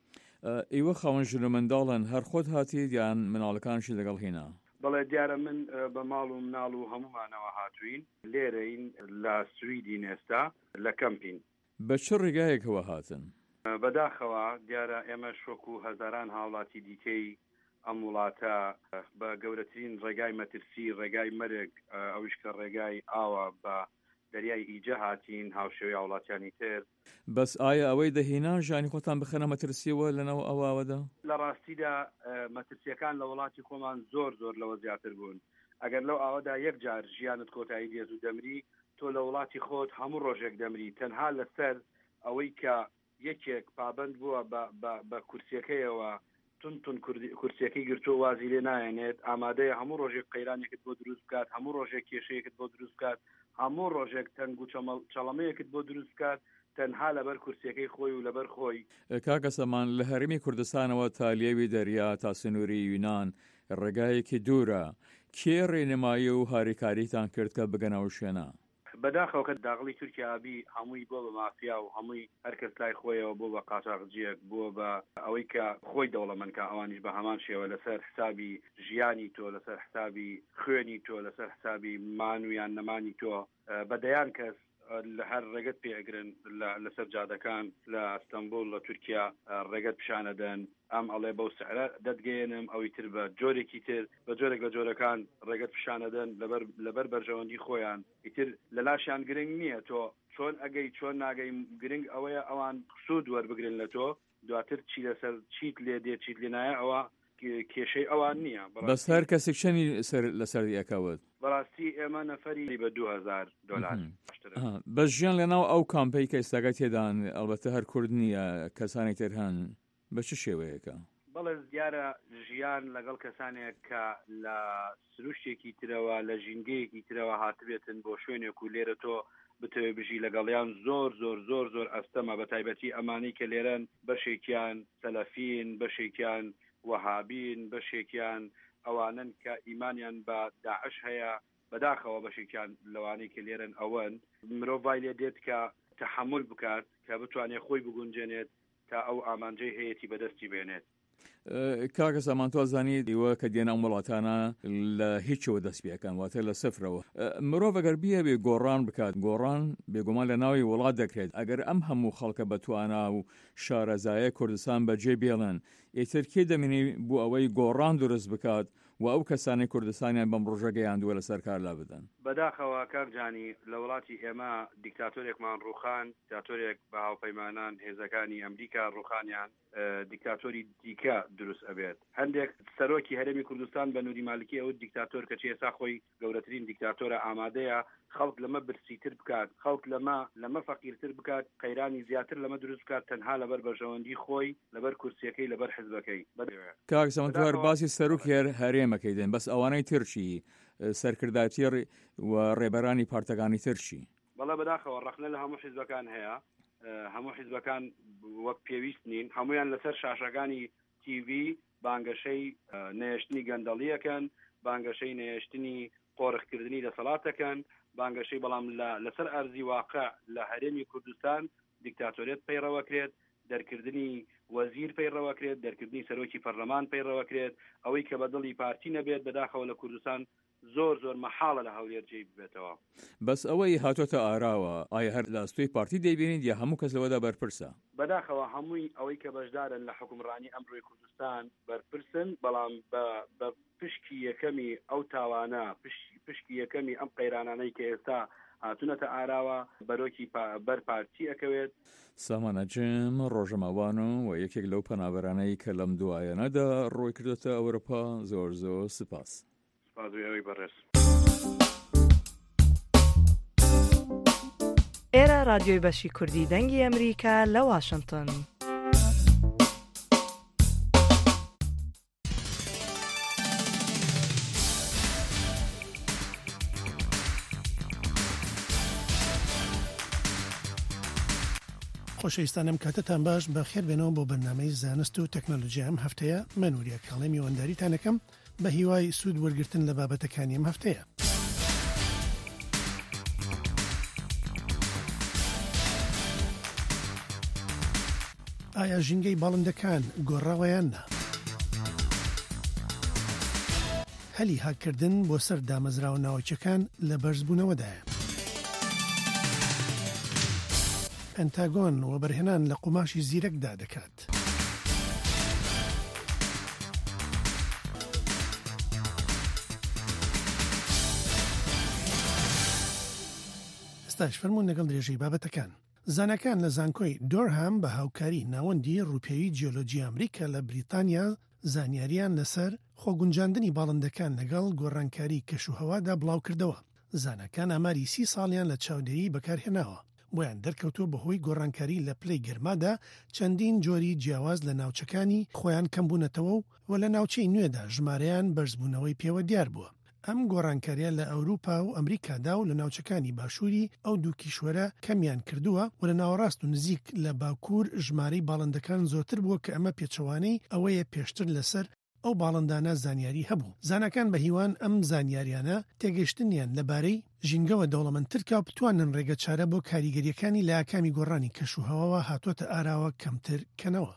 ئێوە خاوەن ژنە منداڵن هەر خۆت هاتیت یان مناڵەکانشی لەگەڵ هێنا؟ بەڵێ دیارە من بە ماڵ و مناڵ و هەمومانەوە هاتوین، لێرەین لە سویدین ئێستا لە کەمپین. بە چ ڕێگایەکەوە هاتن؟ بەداخەوە دیارە ئێمە شۆک و هەزاران هاوڵاتی دیکەی ئەم وڵاتە بە گەورەترین ڕێگای مەترسی، ڕێگای مەرگ، ئەوش کە ڕێگای ئاوە بە دەریای ئیجە هاتین هاوشێوی هاوڵاتیانی تر. بەس ئایا ئەوەی دەهێنان ژانی خۆتان بخەنە مەترسیەوە لەنەوە ئەوەوەدا؟ لە ڕاستیدا مەترسیەکان لە وڵاتی خۆمان زۆر لەوە زیاتر بوون. ئەگەر لەو ئاوەدا یەک جار ژیانت کۆتایی دێت و دەمری، تۆ لە وڵاتی خۆت هەموو ڕۆژێک دەمری، تەنها لەسەر ئەوەی کە یەکێک پابند بووە بە کورسیەکەیەوە تون کورسیەکەی گرتو وازی لێ نایەنێت، ئامادەیە هەموو ڕۆژێک قەیرانێکت بۆ دروست بکات، هەموو ڕۆژێک کێشەیەکت بۆ دروست بکات، هەموو ڕۆژێک تەنگ و چەڵەمەیەکت بۆ دروست بکات، تەنها لەبەر کورسیەکەی خۆی و لەبەر خۆی. کاکە سەمان لە هەرێمی کوردستانەوە تا لێوی دەریا تا سنووری یونان ڕێگایەکی دوورە، کێ ڕێنمایی و هاریکاریتان کرد کە بگەنەوە شوێنە؟ بەداخەوە کە داغڵی تورکیا ئابی هەمووی بۆ بە مافیا و هەمووی هەرکەس لای خۆیەوە بۆ بە قاچاقجیەک بۆ بە ئەوەی کە خۆی دەوڵەمەندکە ئەوانیش بە هەمان شێوە لەسەر حسابی ژیانی تۆ، لەسەر حسابی خوێنی تۆ، لەسەر حسابی مانویان نەمانی تۆ بەدەیان کەس لە هەر ڕێگەت پێئەگرن لەسەر جادەکان لە ئەستەمبول لە تورکیا ڕێگەت پیشانەدەن، ئەم ئەڵێ بەو سعرە دەتگەێنم، ئەوی تر بە جۆرێکی تر بە جۆرێک لە جۆرەکان ڕێگەت پیشانەدەن لەبەر بەرژەوەندی خۆیان. ئیتر لە لاشیان گرنگ نییە تۆ چۆن ئەگەی چۆن ناگەی، گرنگ ئەوەیە ئەوان سوود وەربگرن لە تۆ، دواتر چی لەسەر چیت لێ دێت چیت لێ نایە ئەوە کێشەی ئەوان نییە. بەس هەر کەسێک چەندی لەسەر یەکەوت؟ بەڕاستی ئێمە نەفەری بە $2000. بەس ژیان لەناو ئەو کامپەی کە ئێستاگە تێدان ئەلبەتە هەر کورد نییە، کەسانی تر هەن، بە چ شێوەیەکە؟ بەڵێ دیارە ژیان لەگەڵ کەسانێک کە لە سروشتێکی ترەوە لە ژینگەیەکی ترەوە هاتبێتن بۆ شوێنێک و لێرە تۆ بتەوێ بژی لەگەڵیان زۆر ئەستەمە، بە تایبەتی ئەمانی کە لێرەن بەشێکیان سەلەفین، بەشێکیان وەهابین، بەشێکیان ئەوانن کە ئیمانیان بە داعش هەیە، بەداخەوە بەشێکیان لەوانەی کە لێرن ئەوەن. مرۆڤ وای لێ دێت کە تەحمل بکات کە بتوانێت خۆی بگونجێنێت تا ئەو ئامانجەی هەیەی بەدەستی بێنێت. کاکە سامان تۆ زانیت ئیوە کە دێنە ئەم وڵاتانە لە هیچەوە دەست پێەکەن، واتە لە سفرەوە. مرۆڤ ئەگەر بیە بێ گۆڕان بکات، گۆڕان بێگومان لە ناوی وڵات دەکرێت. ئەگەر ئەم هەموو خەڵکە بەتوانە و شارەزایە کوردستان بەجێ بێڵن، ئیتر کێ دەمێنی بۆ ئەوەی گۆڕان دروست بکات و ئەو کەسانی کوردستانیان بەم ڕۆژەگەیاندووە لەسەر کار لا بدەن؟ بەداخەوە کاکجانی لە وڵاتی ئێمە دیکتاتۆرێکمان ڕووخان، دیکتاتۆرێک بە هاوپەیمانان هێزەکانی ئەمریکا ڕووخانیان، دیکتاتۆری دیکە دروست ئەبێت. هەندێک سەرۆکی هەرێمی کوردستان بە نوری مالکی ئەو دیکتاتۆر کە ئێستا خۆی گەورەترین دیکتاتۆرە ئامادەیە خەڵک لەمە برسیتر بکات، خەڵک لەمە فەقیرتر بکات، قەیرانی زیاتر لەمە دروست بکات، تەنها لەبەر بەرژەوەندی خۆی، لەبەر کورسیەکەی، لەبەر حزبەکەی. کاک سەمەندوار باسی سەرۆکی هەرێمەکەی دێن، بەس ئەوانەی ترچی سەرکردایەتی و ڕێبەرانی پارتەکانی ترچی؟ بەڵێ بەداخەوە ڕەخنە لە هەموو حیزبەکان هەیە، هەموو حیزبەکان وەک پێویست نین، هەمویان لەسەر شاشەکانی TV بانگەشەی نێشتنی گەندەڵیەکەن، بانگەشەی نێشتنی قۆرخکردنی دەسەڵاتەکەن، بانگەشەی بەڵام لەسەر ئەرزی واقع لە هەرێمی کوردستان دیکتاتۆریەت پەیڕەوەکرێت دەرکردنی وەزیر پەیڕەوەکرێت دەرکردنی سەرۆکی پەرلەمان پەیڕەوەکرێت ئەوەی کە بەدڵی پارتی نەبێت بەداخەوە لە کوردستان زۆر مەحاڵە لە هەولێرجێ ببێتەوە. بەس ئەوەی هاتوۆتە ئاراوە ئایا هەر لە ئەستۆی پارتی دەیبینیت یا هەموو کەس لەوەدا بەرپرسە؟ بەداخەوە هەمووی ئەوەی کە بەشدارن لە حکومڕانی ئەمڕۆی کوردستان بەرپرسن بەڵام بە پشکی یەکەمی ئەو تاوانە پشکی یەکەمی ئەم قەیرانانەی کە ئێستا هاتوونەتە ئاراوە بەرۆکی بەرپارتی ئەکەوێت. سامانەجم ڕۆژەماوان و یەکێک لەو پەنابەرانەی کە لەم دوایەنەدا ڕۆی کردێتە ئەوروپا زۆر سپاس. سپاسوی بەڕێز. ئێرە رادیۆی بەشی کوردی دەنگی ئەمریکا لە واشنگتن. خۆشەویستانم کاتتان باش بە خێر بێنەوە بۆ بەرنامەی زانست و تەکنۆلۆژی ئەم هەفتەیە من وریە کاڵێ میوانداریتانەکەم بە هیوای سوود وەرگرتن لە بابەتەکانی ئەم هەفتەیە. ئایا ژینگەی باڵندەکان گۆڕاوەیان نا؟ هەلی هاکردن بۆ سەر دامەزراوە ناوچەکان لە بەرزبوونەوەدایە. پەنتاگۆن وەبەرهێنان لە قوماشی زیرەکدا دەکات. ئێستاش فەرموون لەگەڵ درێژەی بابەتەکان. زانەکان لە زانکۆی دۆرهام بە هاوکاری ناوەندی ڕووپێوی جیۆلۆجی ئەمریکا لە بریتانیا زانیاریان لەسەر خۆگونجاندنی باڵندەکان لەگەڵ گۆڕانکاری کەشوهەوادا بڵاو کردەوە. زانەکان ئاماری 30 ساڵیان لە چاودێری بەکارهێناوە. بۆیان دەرکەوتووە بەهۆی گۆڕانکاری لە پلەی گەرمادا چەندین جۆری جیاواز لە ناوچەکانی خۆیان کەمبوونەتەوە و لە ناوچەی نوێدا ژمارەیان بەرزبوونەوەی پێوە دیار بووە. ئەم گۆڕانکاریە لە ئەوروپا و ئەمریکادا و لە ناوچەکانی باشووری ئەو دوو کیشوەرە کەمیان کردووە و لە ناوەڕاست و نزیک لە باکوور ژمارەی باڵندەکان زۆرتر بووە کە ئەمە پێچەوانەی ئەوەیە پێشتر لەسەر ئەو باڵندانە زانیاری هەبوو. زانەکان بە هیوان ئەم زانیاریانە تێگەشتنیان لەبارەی ژینگەوە دەوڵەمەندتر بتوانن ڕێگە چارە بۆ کاریگەریەکانی لە یاکامی گۆڕانی کەشوهەواوە هاتوۆتە ئاراوە کەمتر کەنەوە.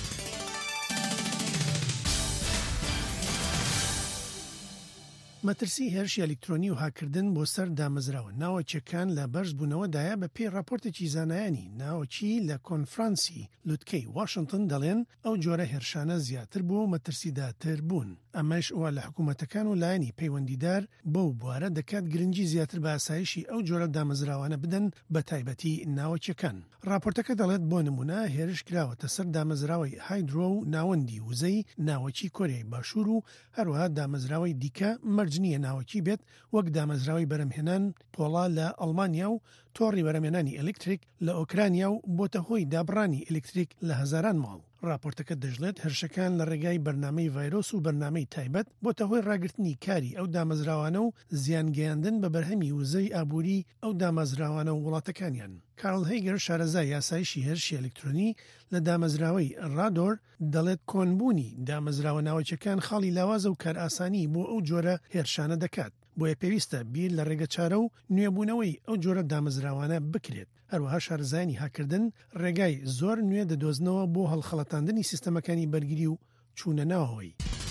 مەترسی هێرشی ئەلکترۆنی و هاکردن بۆ سەر دامەزراوە ناوەچەکان لە بەرز بوونەوەدایە بە پێی راپۆرتێکی زانایانی ناوچی لە کۆنفرانسی لوتکەی واشنگتن دەڵێن ئەو جۆرە هێرشانە زیاتر بوو و مەترسیداتر بوون. ئەمەش ئەوە لە حکوومەتەکان و لایەنی پەیوەندیدار بەو بوارە دەکات گرنگی زیاتر بە ئاسایشی ئەو جۆرە دامەزراوانە بدەن بە تایبەتی ناوەچەکان. راپۆرتەکە دەڵێت بۆ نمونە هێرش کراوەتە سەر دامەزراوەی هایدرۆ و ناوەندی وزەی ناوەچی کۆریای باشوور و هەروەها دامەزراوەی دیکە مەرجنیە ناوەکی بێت وەک دامەزراوی بەرەمهێنان پۆڵا لە ئەڵمانیا و تۆڕی بەرەمهێنانی ئەلکتریک لە ئۆکرانیا و بۆتە هۆی دابڕانی ئەلکتریک لە هەزاران ماڵ. راپۆرتەکە دەژڵێت هەرشەکان لە ڕێگای بەرنامەی ڤایرۆس و بەرنامەی تایبەت بۆتە هۆی ڕاگررتنی کاری ئەو دامەزراوانە و زیانگەیاندن بە بەرهەمی وزەی ئابووری ئەو دامەزراوانە و وڵاتەکانیان. کارل هەیگەر شارەزای یاسایشی هێرشی ئەلکترۆنی لە دامەزراوەی ڕادۆر دەڵێت کۆنبوونی دامەزراوە ناوچەکان خاڵی لاوازە و کار ئاسانی بۆ ئەو جۆرە هێرشانە دەکات. بۆیە پێویستە بیر لە ڕێگە چارە و نوێبوونەوەی ئەو جۆرە دامەزراوانە بکرێت. هەروەها شارەزایانی هاکردن ڕێگای زۆر نوێ دەدۆزنەوە بۆ هەڵخەڵەتاندنی سیستەمەکانی بەرگری و چوونە ناوەوەی.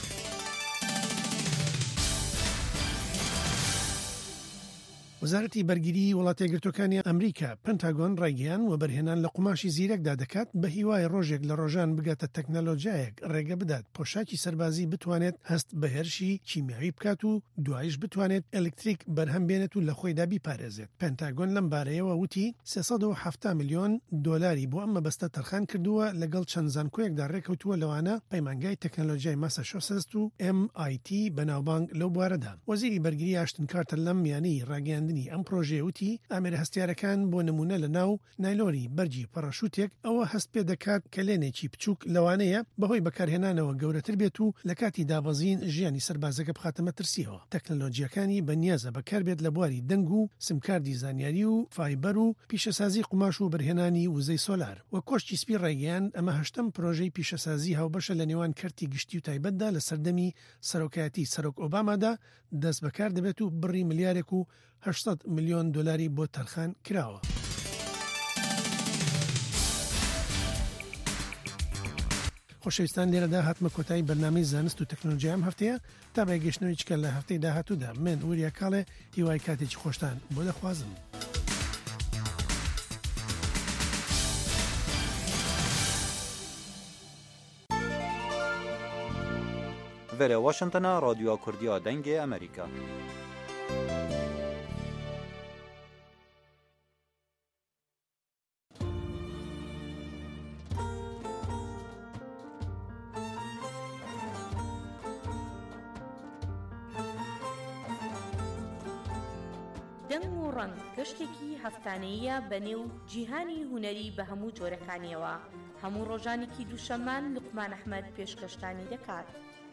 وەزارەتی بەرگری وڵاتە یەکگرتووەکانی ئەمریکا پەنتاگۆن ڕایگەیان و بەرهێنان لە قوماشی زیرەکدا دەکات بە هیوای ڕۆژێک لە ڕۆژان بگاتە تەکنەلۆژیایەک ڕێگە بدات پۆشاکی سەربازی بتوانێت هەست بە هێرشی کیمیاوی بکات و دوایش بتوانێت ئەلکتریک بەرهەم بێنێت و لە خۆیدا بیپارێزێت. پەنتاگۆن لەم بارەیەوە وتی 370 میلیۆن دۆلاری بۆ ئەم مەبەستە تەرخان کردووە لەگەڵ چەند زانکۆیەکدا ڕێکەوتووە لەوانە پەیمانگای تەکنەلۆژیای ماساچوسەتس و MIT بەناوبانگ لەو بوارەدا. وەزیری بەرگری ئاشتن کارتەر لەم میانەی ڕاگەیاندنی ئەم پرۆژێ وتی ئامێرە هەستیارەکان بۆ نمونە لە ناو نایلۆری بەرجی پەڕەشوتێک ئەوە هەست پێ دەکات کە لێنێکی بچووک لەوانەیە بەهۆی بەکارهێنانەوە گەورەتر بێت و لە کاتی دابەزین ژیانی سەربازەکە بخاتە مەترسیەوە. تەکنەلۆژیەکانی بەنیازە بەکاربێت لە بواری دەنگ و سمکاردی زانیاری و فایبەر و پیشەسازی قوماش و بەرهێنانی وزەی سۆلار. وە کۆشتی سپی ڕێگەیان ئەمە هەشتم پرۆژەی پیشەسازی هاوبەشە لە نێوان کەرتی گشتی و تایبەتدا لە سەردەمی سەرۆکایەتی سەرۆک ئۆبامادا دەست بەکار دەبێت و بڕی ملیارێک و 800 میلیۆن دلاری بۆ تەرخان کراوە. خۆشەویستان لێرەدا هاتمە کۆتایی بەرنامەی زانست و تەکنۆلۆژیا ئەم هەفتەیە تا بەگەشتنەوەی چکە لە هەفتەی داهاتوودا من وریە کاڵێ هیوای کاتێکی خۆشتان بۆ دەخوازم. Vere Washington'a Radyoya Kurdiya Dengê Amerîka. دەنگ و ڕەنگ گەشتێکی هەفتانەیە بەنێو جیهانی هونەری بە هەموو جۆرەکانیەوە. هەموو ڕۆژانێکی دووشەممان لوقمان ئەحمەد پێشکەشتانی دەکات.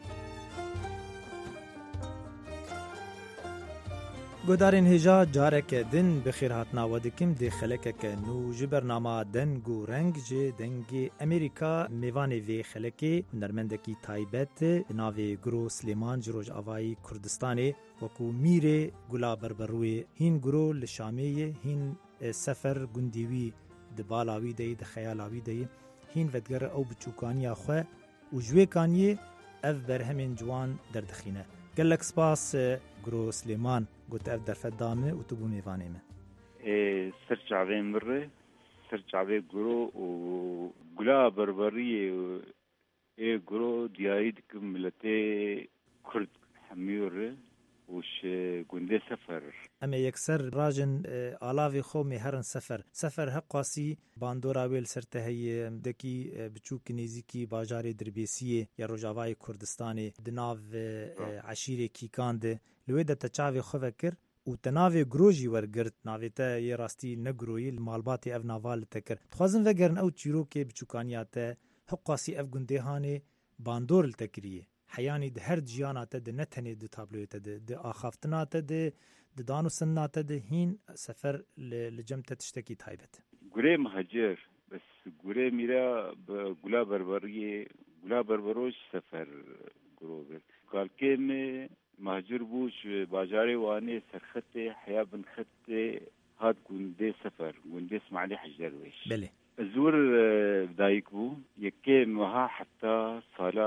گۆدارên hêja careke din bi xêrhatnawe dikim dê xelekeke nû ji bernama deng û reng ji dengê Amerîka mêvanê vê xelekê hunermendekî taybet bi navê Guro Slêman ji Rojavayî Kurdistanê wekû mîrê Gula Berberûyê hîn Guro li Şamê hîn sefer gundî wî di bala wî deyî di xeyala wî deyî hîn vedgera ew biçûkaniya xwe û ji wê kaniyê ev berhemên ciwan derdixîne. Gelek spas Guro Slêman got ev derfet dame û tu bû mêvanê me. Ser çavê mir re, ser çavê Guro û Gula Berberiyê ê Guro diyarî dikim milletê Kurd hemî re û ji gundê sefer. Em ê yekser rajin alavê xwe mêherin sefer. Sefer heqasî bandora wê li ser te heye dekî biçûk nêzîkî bajarê Dirbêsiyê ya Rojavayê Kurdistanê di nav eşîrê Kîkan de li wê de te çavê xwe vekir û te navê Guro jî wergirt navê te yê rastî ne Guroyî li malbatê ev nava li te kir. Dixwazin vegerin ew çîrokê biçûkaniya te heqasî ev gundê hanê bandor li te kiriye. Heyanî di her ciyana te de ne tenê di tabloyê te de di axaftina te de di danûsina te de hîn sefer li cem te tiştekî taybet. Gurê mihecir bes gurê mîra bi Gula Berberiyê Gula Berberoj sefer Guro bir. Kalkê me mehecir bû ji bajarê wanê serxetê heya bin xetê hat gundê sefer gundê İsmailî Hejderweş. Belê. زور دایک بو یکی مها حتی سالا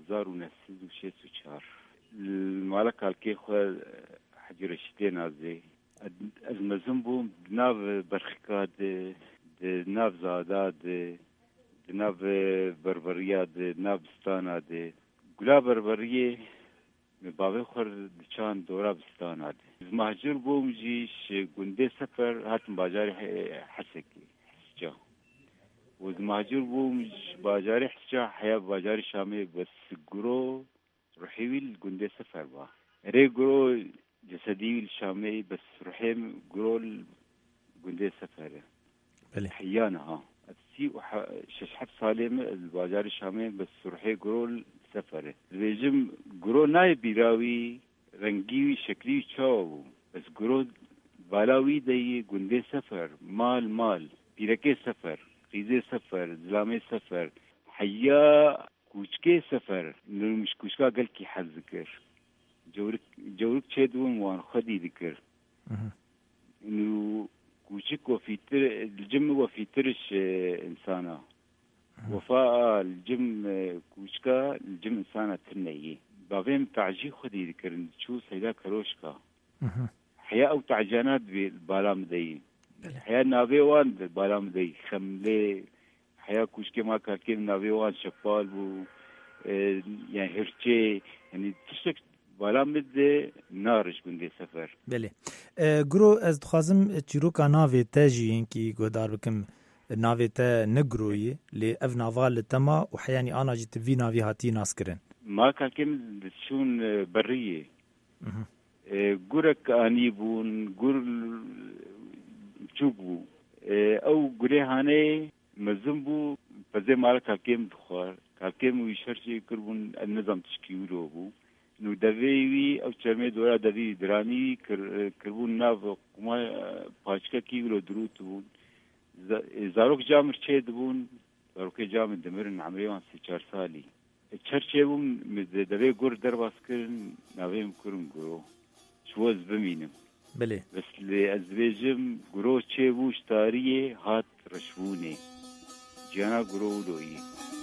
1964 مالک الکی خو حجرشتی نازی از مزم بو ناو برخکاد ناو زاداد ناو بربریاد ناو بستاناد گلا بربریه باوی خور چان دورا بستاناد مهاجر بوم جیش گنده سفر هاتم باجاری حسکی حسجا وزماجر بوم باجاري حسجا حياة باجاري شامي بس قرو روحيوي الجندي سفر با ري قرو جسدي الشامي بس روحيم قرو الجندي سفر بلي حيانا ها أتسي ششحب سالم الباجاري شامي بس روحي قرو السفر الرجم قرو ناي بيراوي رنجيوي شكلي شاو بس قرو بالاوي دي جندي سفر مال بيركي سفر قیزه سفر زلامه سفر حیا کوچکه سفر نرمش کوچکا گل کی حز ذکر جورک چه دوم وان خدی ذکر انو کوچک و فیتر الجم و فیترش انسانا وفاء الجم کوچکا الجم انسانا تنهی باویم تعجی خدی ذکر شو سیدا کروشکا حیا او تعجانات بالام دی حياة نافيوان بالام دي خملي حياة كوشكي ما كاكين نافيوان شفال بو يعني هرشي يعني تشتك بالام دي نارش بندي سفر بله گرو از دخوازم چیروکا ناوی تا جی انکی گودار بکم ناوی تا نگروی لی اف ناوال تما و حیانی آنا جی تبی ناوی هاتی ناس کرن ما كاكين شون برية گورك آنی بون گور چوبو او گره هانه مزم بو پزه مال کاکیم دخوار کاکیم ویشرچی کربون النظام تشکیلو بو نو دوی او چرمه دورا دوی درانی کربون ناو قما پاچکا کیلو دروت بون زاروک جامر چه دبون زاروک جامر دمرن عمریوان 3-4 سالی چرچه بون دوی گر در باس کرن ناویم کرن گرو شوز بمینم بله بس اللي أزبيجم قرو تشيبوش تاريه هات رشبوني جانا قرو لوي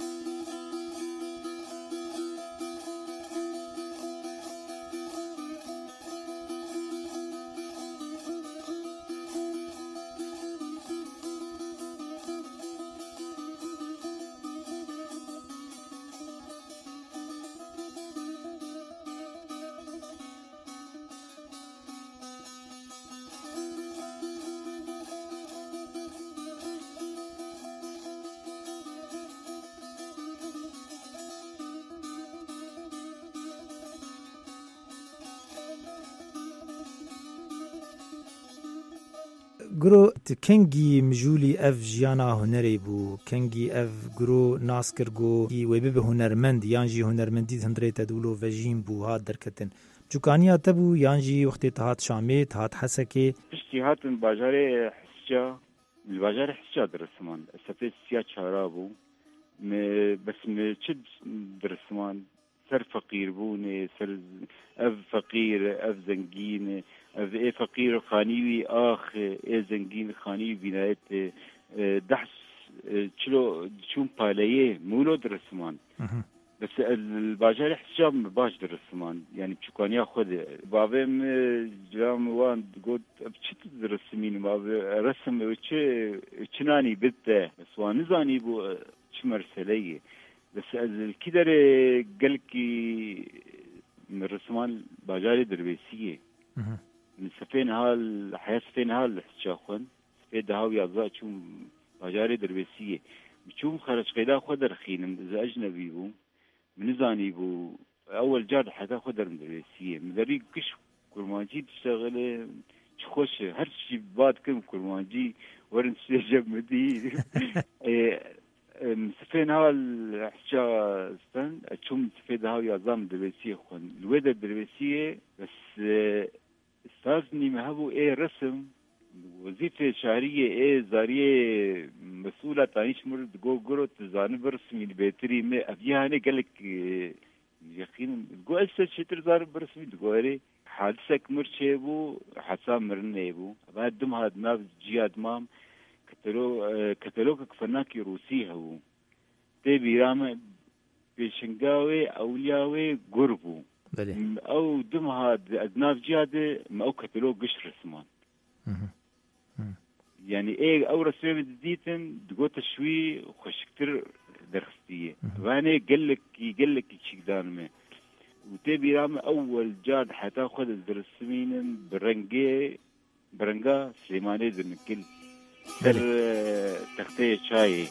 گرو کنگی مجولی اف جیانا هنری بو کنگی اف گرو ناسکر گو کی وی به هنرمند یانجی هنرمندی هندری تدولو وجیم بو هات درکتن چوکانیا تبو یانجی وقتی تهات شامی تهات حسکی اشتهات بازار حسجا البازار حسجا درسمان سفيد سيا شارابو بس مشد درسمان سر فقير بوني سر اف فقير اف زنجين اف اي فقير خانيوي اخ اي زنجين خانيوي بنايت دحس چلو چون باليه مولو درسمان بس الباجار حسام باش درسمان يعني بشكانيا خد بابم جام وان قلت بشت درسمين باب رسم وش چناني بده بس وان زاني بو مرسليه بس الكدر قالكي من رسمان باجاري دربيسيه من سفين هال حياة سفين هال حشاخن سفين دهاو يضاء شوم باجاري دربيسيه بشوم خرج قيدا خدر خينم إذا أجنبي بو من زاني بو أول جاد حتى خدر دربيسيه مدري كش كرمانجي تشتغل تخش هر شيء بعد كم كرمانجي ورن سجب مدي سفين هال حشا استن شوم سفين هاو يضام دربيسيه خن الودا دربيسيه بس استاذني مهبو ايه رسم وظيفة شهرية ايه زارية مسؤولة تانيش مرد قرو تزاني برسمي البيتري ما افيهاني قالك يقين تقو ألسل شتر زار برسمي تقواري حادثك مرشيبو حسام مرنيبو بعد دم هاد ناف جياد مام كتالوك فناكي روسي هو تبي رام بيشنقاوي أولياوي قربو او دم هاد ادناف جاده ما او كتالوج قش رسمان يعني ايه او رسمه جديدن دقوت شوي خوش كتير درختيه وانا قال لك شي دانمه وتبي رام اول جاد حتاخذ الدرسمين برنجا سليماني دنكل سر تختيه شاي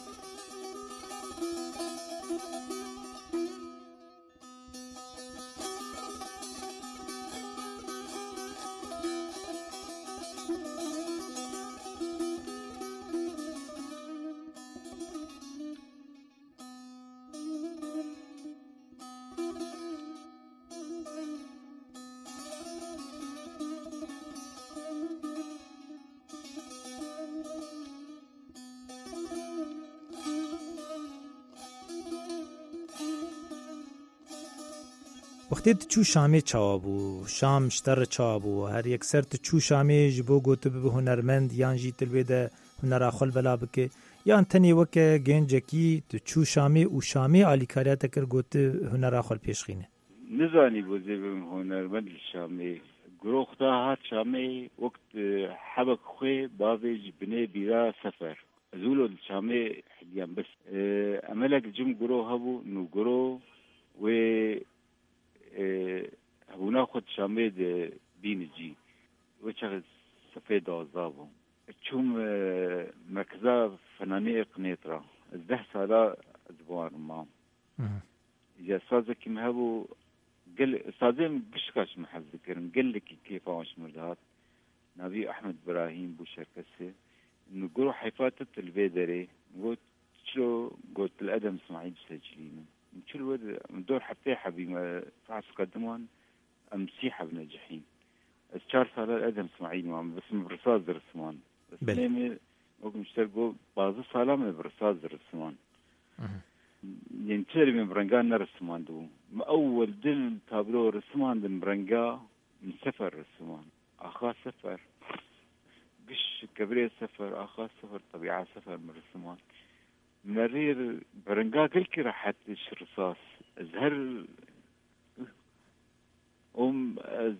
وقتی چو شامی چابو شام شتر چابو هر یک سر چو شامی جبو گوتو به هنرمند یان جی تلویده هنر خل بلا بکه یان تنی وکه گنجکی چو شامی و شامی علی کاریات کر گوتو هنر خل پیشخینه نزانی بوزی به هنرمند شامی گروختا هات شامی وقت حبک خوی باویج بنی بیرا سفر زولو شامی حدیان بس املک جم گرو هبو نو گرو و هبونا خود شامي ده بينجي وشغل سفيد عذابهم تشوم مركزة فنانية قنيطرة 10 سالة أدوار مام إذا أستاذك مهبو قل أستاذين قشكاش محل ذكرن قل لك كيف عاش مردات نبي أحمد إبراهيم بو شركسي إنه قولوا حيفاتة البيدري قلت شلو قلت الأدم اسماعيل سجلين شو الود دور حتى حبي ما فاس قدمان امسيحه بنجحين الشهر صار الادم اسماعيل بس برصاص درسمان بس ليه ممكن يشتركوا بعض الصالة من برصاص درسمان ينتهي من برنجان رسمان دو اول دل تابلو رسمان من برنجا من سفر رسمان آخا سفر قش كبرية سفر آخا سفر طبيعة سفر من رسمان مرير برنقا قلك راحت الرصاص أزهر از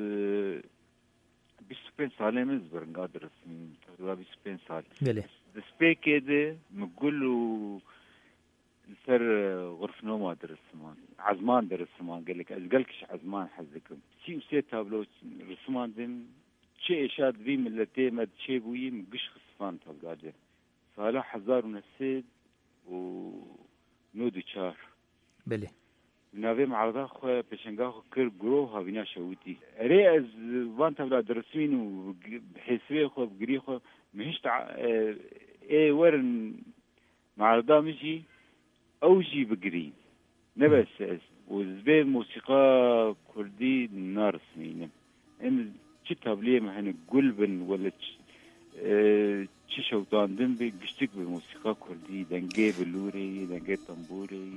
25 ساله مز برنقا درسمين تقريبا 25 سال بله دسبي كده مقولوا سر غرف نوما درسمان عزمان درسمان قال لك ازقلكش عزمان حزكم سي وسي تابلو رسمان دين شيء اشاد ذي ملتي مد شيء بوي مقش خصفان تابلاجه سالا حزار ونسيد و نودي چار بله ناوی معرضه خو پشنگا خو کر گروه ها بنا شوتی ری از وان تبلا درسین و بحسبه خو بگری خو مهشت ای ورن معرضه مشي اوجي بگری نبس و زبه موسیقى کردی نارسمینم این چی تبلیه مهن گلبن ولا چی شوتاندن به گشتک به موسیقى کردی دنگه بلوری دنگه تنبوری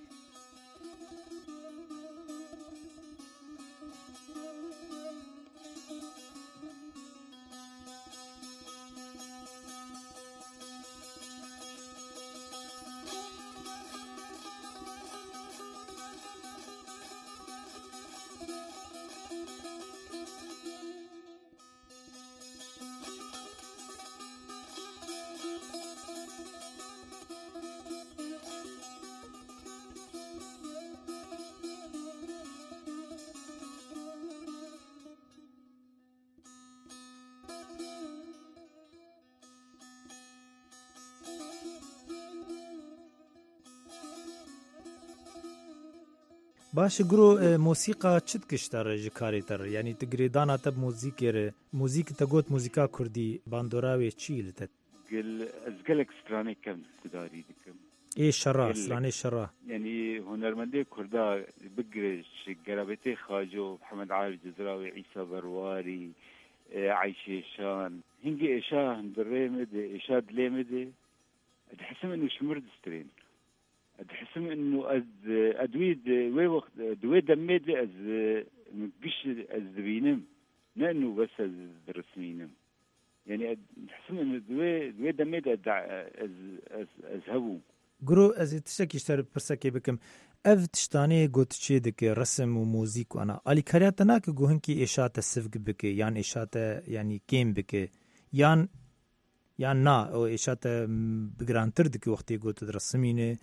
باش گرو موسیقى چت کشتر جکاری تر یعنی تگریدانا تب موزیک تگوت موزیکا کردی باندوراوی چی لتت قل ازقلك ستراني كم كداري دكم ايه شرا ستراني شرا يعني هنرمندي كردا بقرش قرابتي خاجو محمد عارف جزراوي عيسى برواري عايشة شان هنجي إشاه هندريمد إشاد ليمد أتحسم إنه شمرد سترين أتحسم إنه أدويد وي وقت دويد دميد أز مقش أز بينم نأنه بس أز درسمينم يعني أتحسم إنه دويد دميد أز هبو گرو از تشکی اشتر پرسکی بکم اف تشتانی گوت چی دک رسم و موزیک و انا علی کریات نا که گوهن کی اشات سفگ بک یان اشات یعنی کیم بک یان نا او اشات بگرانتر دک وقتی گوت رسمینه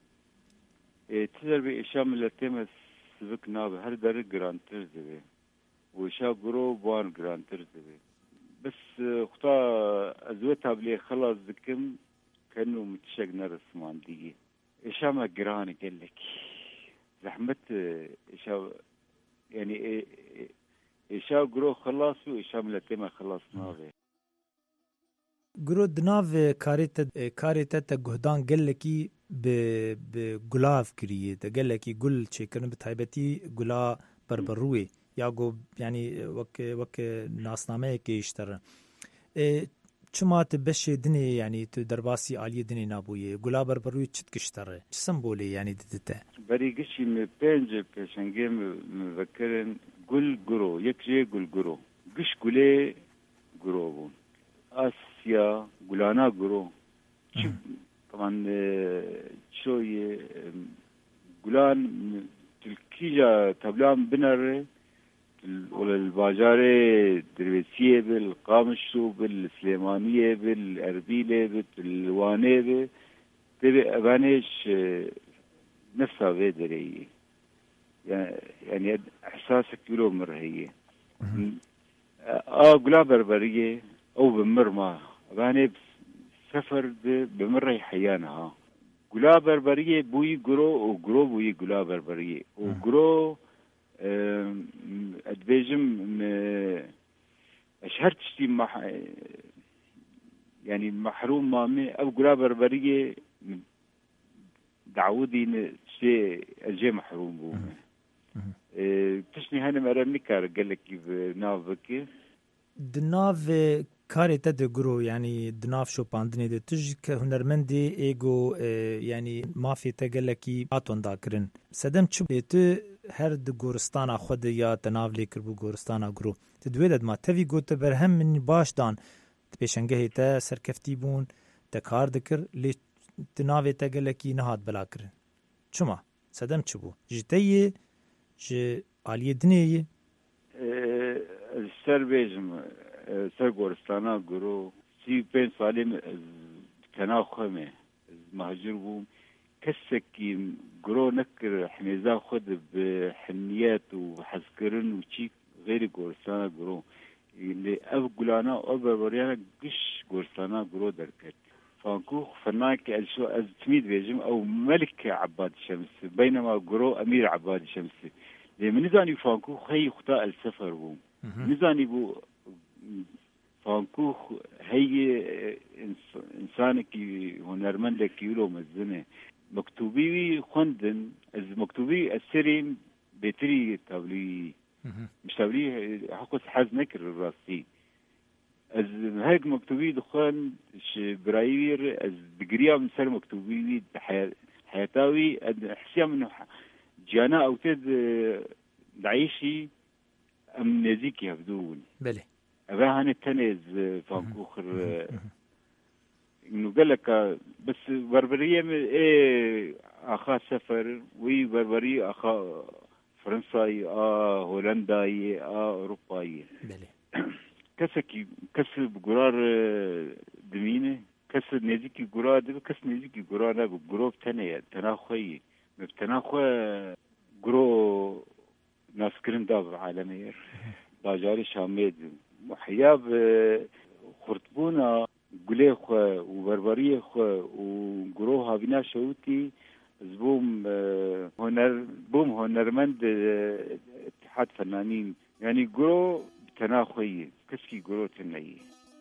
تزر به اشام لتم سفگ ناب هر در گرانتر زبه و اشا گرو بان گرانتر زبه بس خطا ازوه تابلی خلاص دکم كأنه متشقنا رسمان دي إشا ما قراني قال لك زحمت إشا يعني إشا قرو خلاص وإشا ملتي ما خلصنا به قرو دناف كاريتا تجهدان قال لك بغلاف كريه قال لك قل شيء كانوا بتعبتي غلا بربروي ياغو يعني وك ناسنامه كي يشتر چما تبشي دني يعني درباسي عالية دني نابويه غلابر بروي چت كشتره سمبولي يعني ددته بري قشي مبنج بشنگي مذكرن قل قرو يكجي قل قرو قش قلي قرو بون آسيا قلانا قرو طبعا شوي قلان تلكيجا تبلان بنر ولا الباجارة درويسية بالقامشو بالسليمانية بالأربيلة بالوانية تبي أبانيش نفسها بيدري يعني إحساسك يلو مرهية قلا بربرية أو بمرمى أباني سفر بمرة حيانها قلا بربرية بوي قرو وقرو بوي قلا بربرية وقرو أدبيجم أشهرت شتي يعني محروم مامي أو قلا بربرية دعودي شيء أجي محروم بومي تشني هانا مرمي كار قال لك نافك دناف كاري تد قرو يعني دناف شو باندني دي تج كهنرمندي ايجو يعني ما في تقال لك اتون داكرن سدم تشو تو هر د گورستانا خود یا تناو لیکر بو گورستانا گرو تدویدد ما تفی گوت برهم من باش دان پیشنگه تا سرکفتی بون تا کار دکر لی تناوی تا گلکی نهاد بلا کرن چما صدم چه بو جتایی جه آلیه دنیه سر بیجم سر گورستانا گرو 35 سالی تناو خمه مهاجر بوم كسكي قرو نكر حميزان خد بحنيات وحزكرن وشيك غير قرصانا قرو اللي قلانا بربريانا قش قرصانا قرو دركت فانكوخ فناك الشو از تميد بيجم او ملك عباد الشمس بينما قرو امير عباد الشمس لما نزاني فانكوخ هي خطاء السفر بو نزاني بو فانكوخ هي انسانك هنرمن لك يولو مزنه مكتوبي خندن از مكتوبي السرين بتري تابلي مش تابلي حقوس حز نكر الراسي از هيك مكتوبي دخان برايير از دقريا من سر مكتوبي حياتاوي حسيا منه جانا او تد دعيشي ام نزيك يهبدون بلي ابا هنتنز فانكوخر انه قال لك بس بربريه ايه اخا سفر وي بربريه اخا فرنساي هولنداي اوروباي بله كسكي كسب قرار دمينه كسب نزيكي قرار ده كسب نزيكي قرار ده بجروب تانية تناخوي بتناخو قرو ناسكرين داب عالمير باجاري شامد محياب خرطبونا قلي خو وبربريه خو وقروها بنا شوتي زبوم هنرمند اتحاد فنانين يعني قرو تناخوية كسكي قرو تنية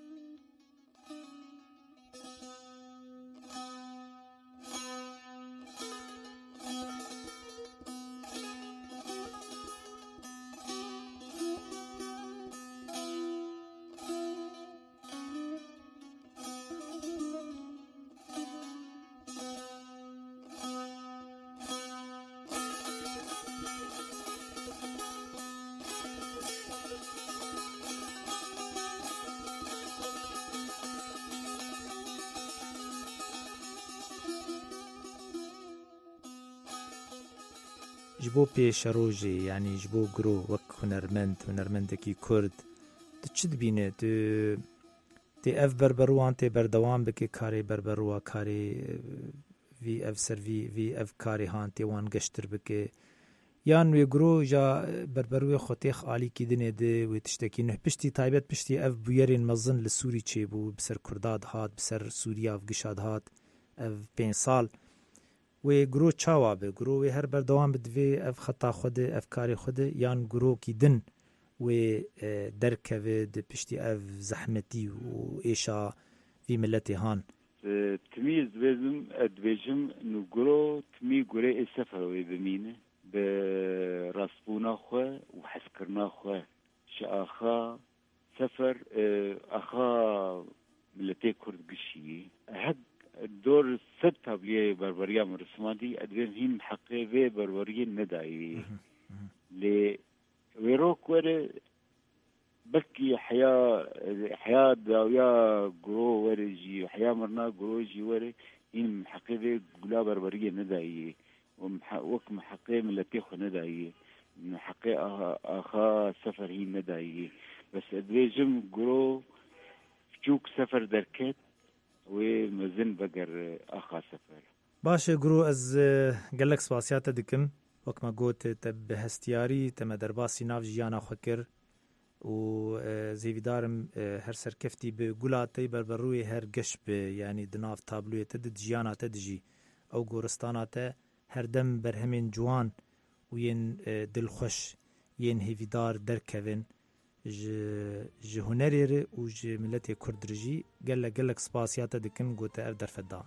جبو پیش روجی یعنی جبو گرو وک هنرمندکی کرد تچد بینه تی اف بربروان تی بردوام بکی کاری بربروا کاری وی اف سروی وی اف کاری هان تی وان گشتر بکی یان وی گرو جا بربروی خوتیخ عالی کی دنه ده و تشتکی نه پشتی تایبت پشتی اف بویرین مزن لسوری چی بو بسر کرداد هات بسر سوریا و گشاد هات اف 5 سال و گرو چاوا به گرو هر بردوام بدوی اف خطا خود افکار خود یان گرو کی دن و درکوه د پشتی اف زحمتی و ایشا وی ملتی هان تمیز دویجم نو گرو تمی گره سفر وی بمینه به راسبونا خو و حسکرنا خو شاخا سفر اخا ملتی کرد گشی هد الدور ست تابليه بربريه من رسماتي ادوين هين محققه في بربريه نداي ل ويروك ور بكي حياه داويا جرو ورجي حياه مرنا جروجي ور هين محققه قلا بربريه نداي وك محققه من لتيخ نداي محققه اخا سفر هي نداي بس ادويجم جرو فيوك سفر دركت ومزن بقر أخا سفر باشه گرو از گلک سپاسیات دکم وقت ما گوت تب هستیاری تم درباسی ناف جیانا خوکر و زیویدارم هر سرکفتی به گلاتی بربروی هر گش به یعنی دناف تابلوی تد جیانا تدجی او گورستانا هر دم برهمین جوان و ین دلخوش ین هیویدار درکوین جه هنری و جه ملت کردرجی گلک سپاسیات دکن گوته اف در فدام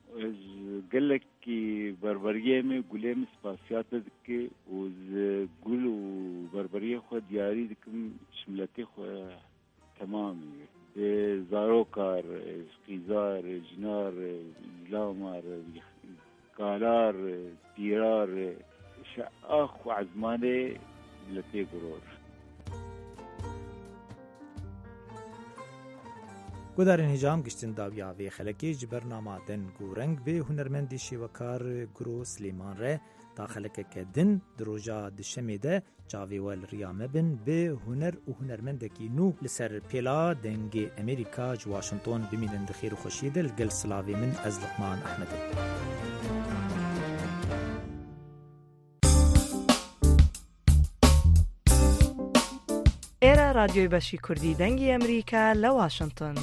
گلک کی بربریه می گلیم سپاسیات دکی و گل و بربریه خود دیاری دکم شملتی خود تمامی زاروکار قیزار جنار لامار کالار دیرار ئاخ و عزمانێ لە پێ گرۆر گۆدارên hêjam giştin dawiya vê xelekê ji ber nama deng û reng vê hunermendê şêwekar Guro Silêman re ta xelekeke din di roja dişemê de çavê we li riya me bin bi huner û hunermendekî nû li ser pêla dengê Amerîka ji Washington bimînin di xêr û xweşiyê de li gel silavê min ez Luqman Ehmedê. ئێرە رادیۆی بەشی کوردی دەنگی ئەمریکا لە واشنگتن.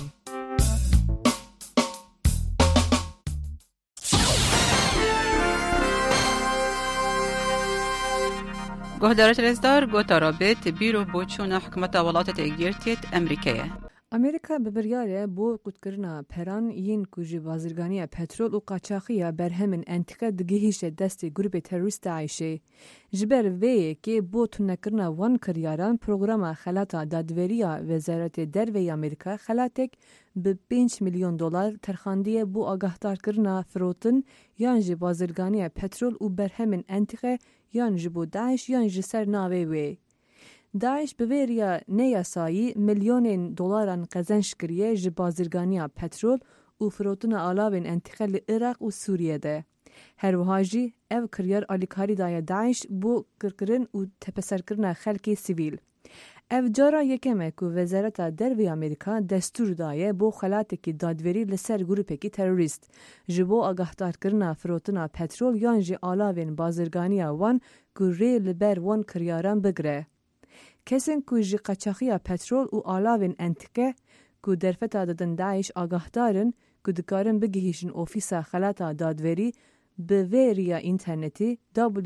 گهدارت رزدار گوتا رابط بیرو بوچونا حکمت ولاتت اگیرتیت امریکیه. امریکا به بریاره بو قوتکرنا پران یین کوجی بازرگانی پترول و قاچاقی برهمن انتقا دگهیش دست گروپ تروریست عایشه. جبر وی که بو تونکرنا وان کریاران پروگرام خلاتا دادوریا وزارت دروی امریکا خلاتک به 5 میلیون دلار ترخاندیه بو آگاهدار کرنا فروتن یان جی بازرگانی پترول و برهمن انتقا یان جبو داعش یان جسر ناوی وی. داعش به ویریا نیاسایی میلیون دلاران قزنش کریه جی بازرگانی پترول و فروتن آلاوین انتقال عراق و سوریه ده. هر وحاجی او کریار آلیکاری دای داعش بو کرکرن و تپسر کرن خلکی سیویل. او جارا یکمه که وزارت دروی امریکا دستور دایه بو خلاتی که دادوری لسر گروپی که تروریست جبو آگاهدار کرنا فروتنا پترول یان جی آلاوین بازرگانی وان گوری لبر وان کریاران بگره. کسین که جی قاچاقی پترول و آلاوین انتقه که درفتا دادن داعش آگاهدارن که دکارن بگیهیشن اوفیسا خلاتا دادوری به ویریا اینترنتی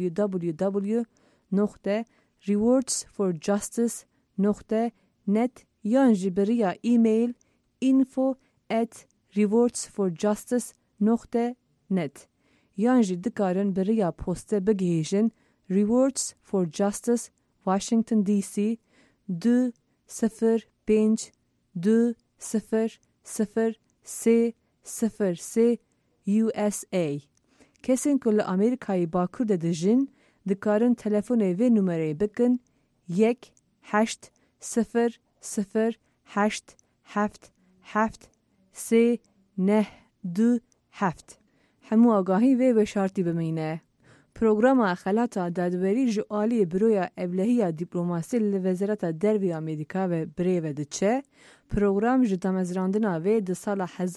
www.rewardsforjustice.net یان جبریا ایمیل info@rewardsforjustice.net یان جی دکارن بریا پوسته بگیهیشن Rewards for Justice Washington DC 205200303 USA. کسین که لامریکای باکور دجین دکارن تلفن و نمره بکن 1-800-777-392 همو آگاهی و بشارتی بمینه. پروگرام خلاتا دادوری جوالی بروی ابلهی دیپلماسی لوزارت دروی امریکا و بری و دچه پروگرام جدامزراندنا و د سال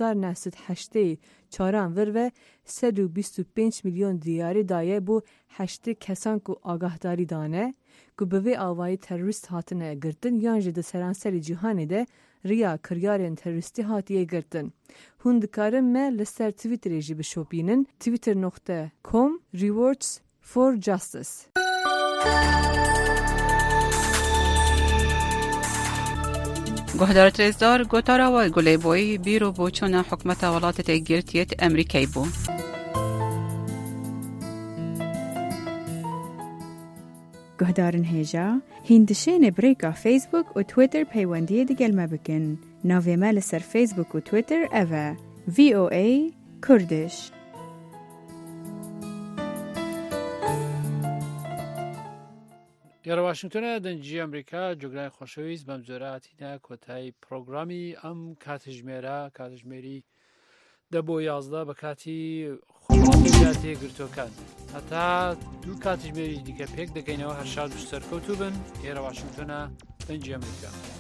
1984 ور و 125 میلیون دیاری دایه بو 8 کسان کو آگاهداری دانه کو به آوای تروریست هاتنه گرتن یان جد سرانسری جهانی ده ریا کریارن تروریستی هاتیه گرتن. هون دکارن ما لسر تویتری جی بشوپینن twitter.com rewards for justice. گهدارت رزدار گوتارا و گلی بوی بیرو بوچونا حکمت ولاتت اگیرتیت امریکی بو. گهدارن هیجا هندشین بریکا فیسبوک و تویتر پیوندی دیگل مبکن. ناوی مال سر فیسبوک و تویتر اوه VOA کردش. دیار واشنگتن دنجی امریکا جگرای خوشویز بمزوراتینا کتای پروگرامی ام کاتجمیری دبو 11 بکاتی خوباتی گرتوکان حتی دو کاتجمیری دیگه پیک دکینو هر شاد بستر کوتوبن دیار واشنگتن دنجی امریکا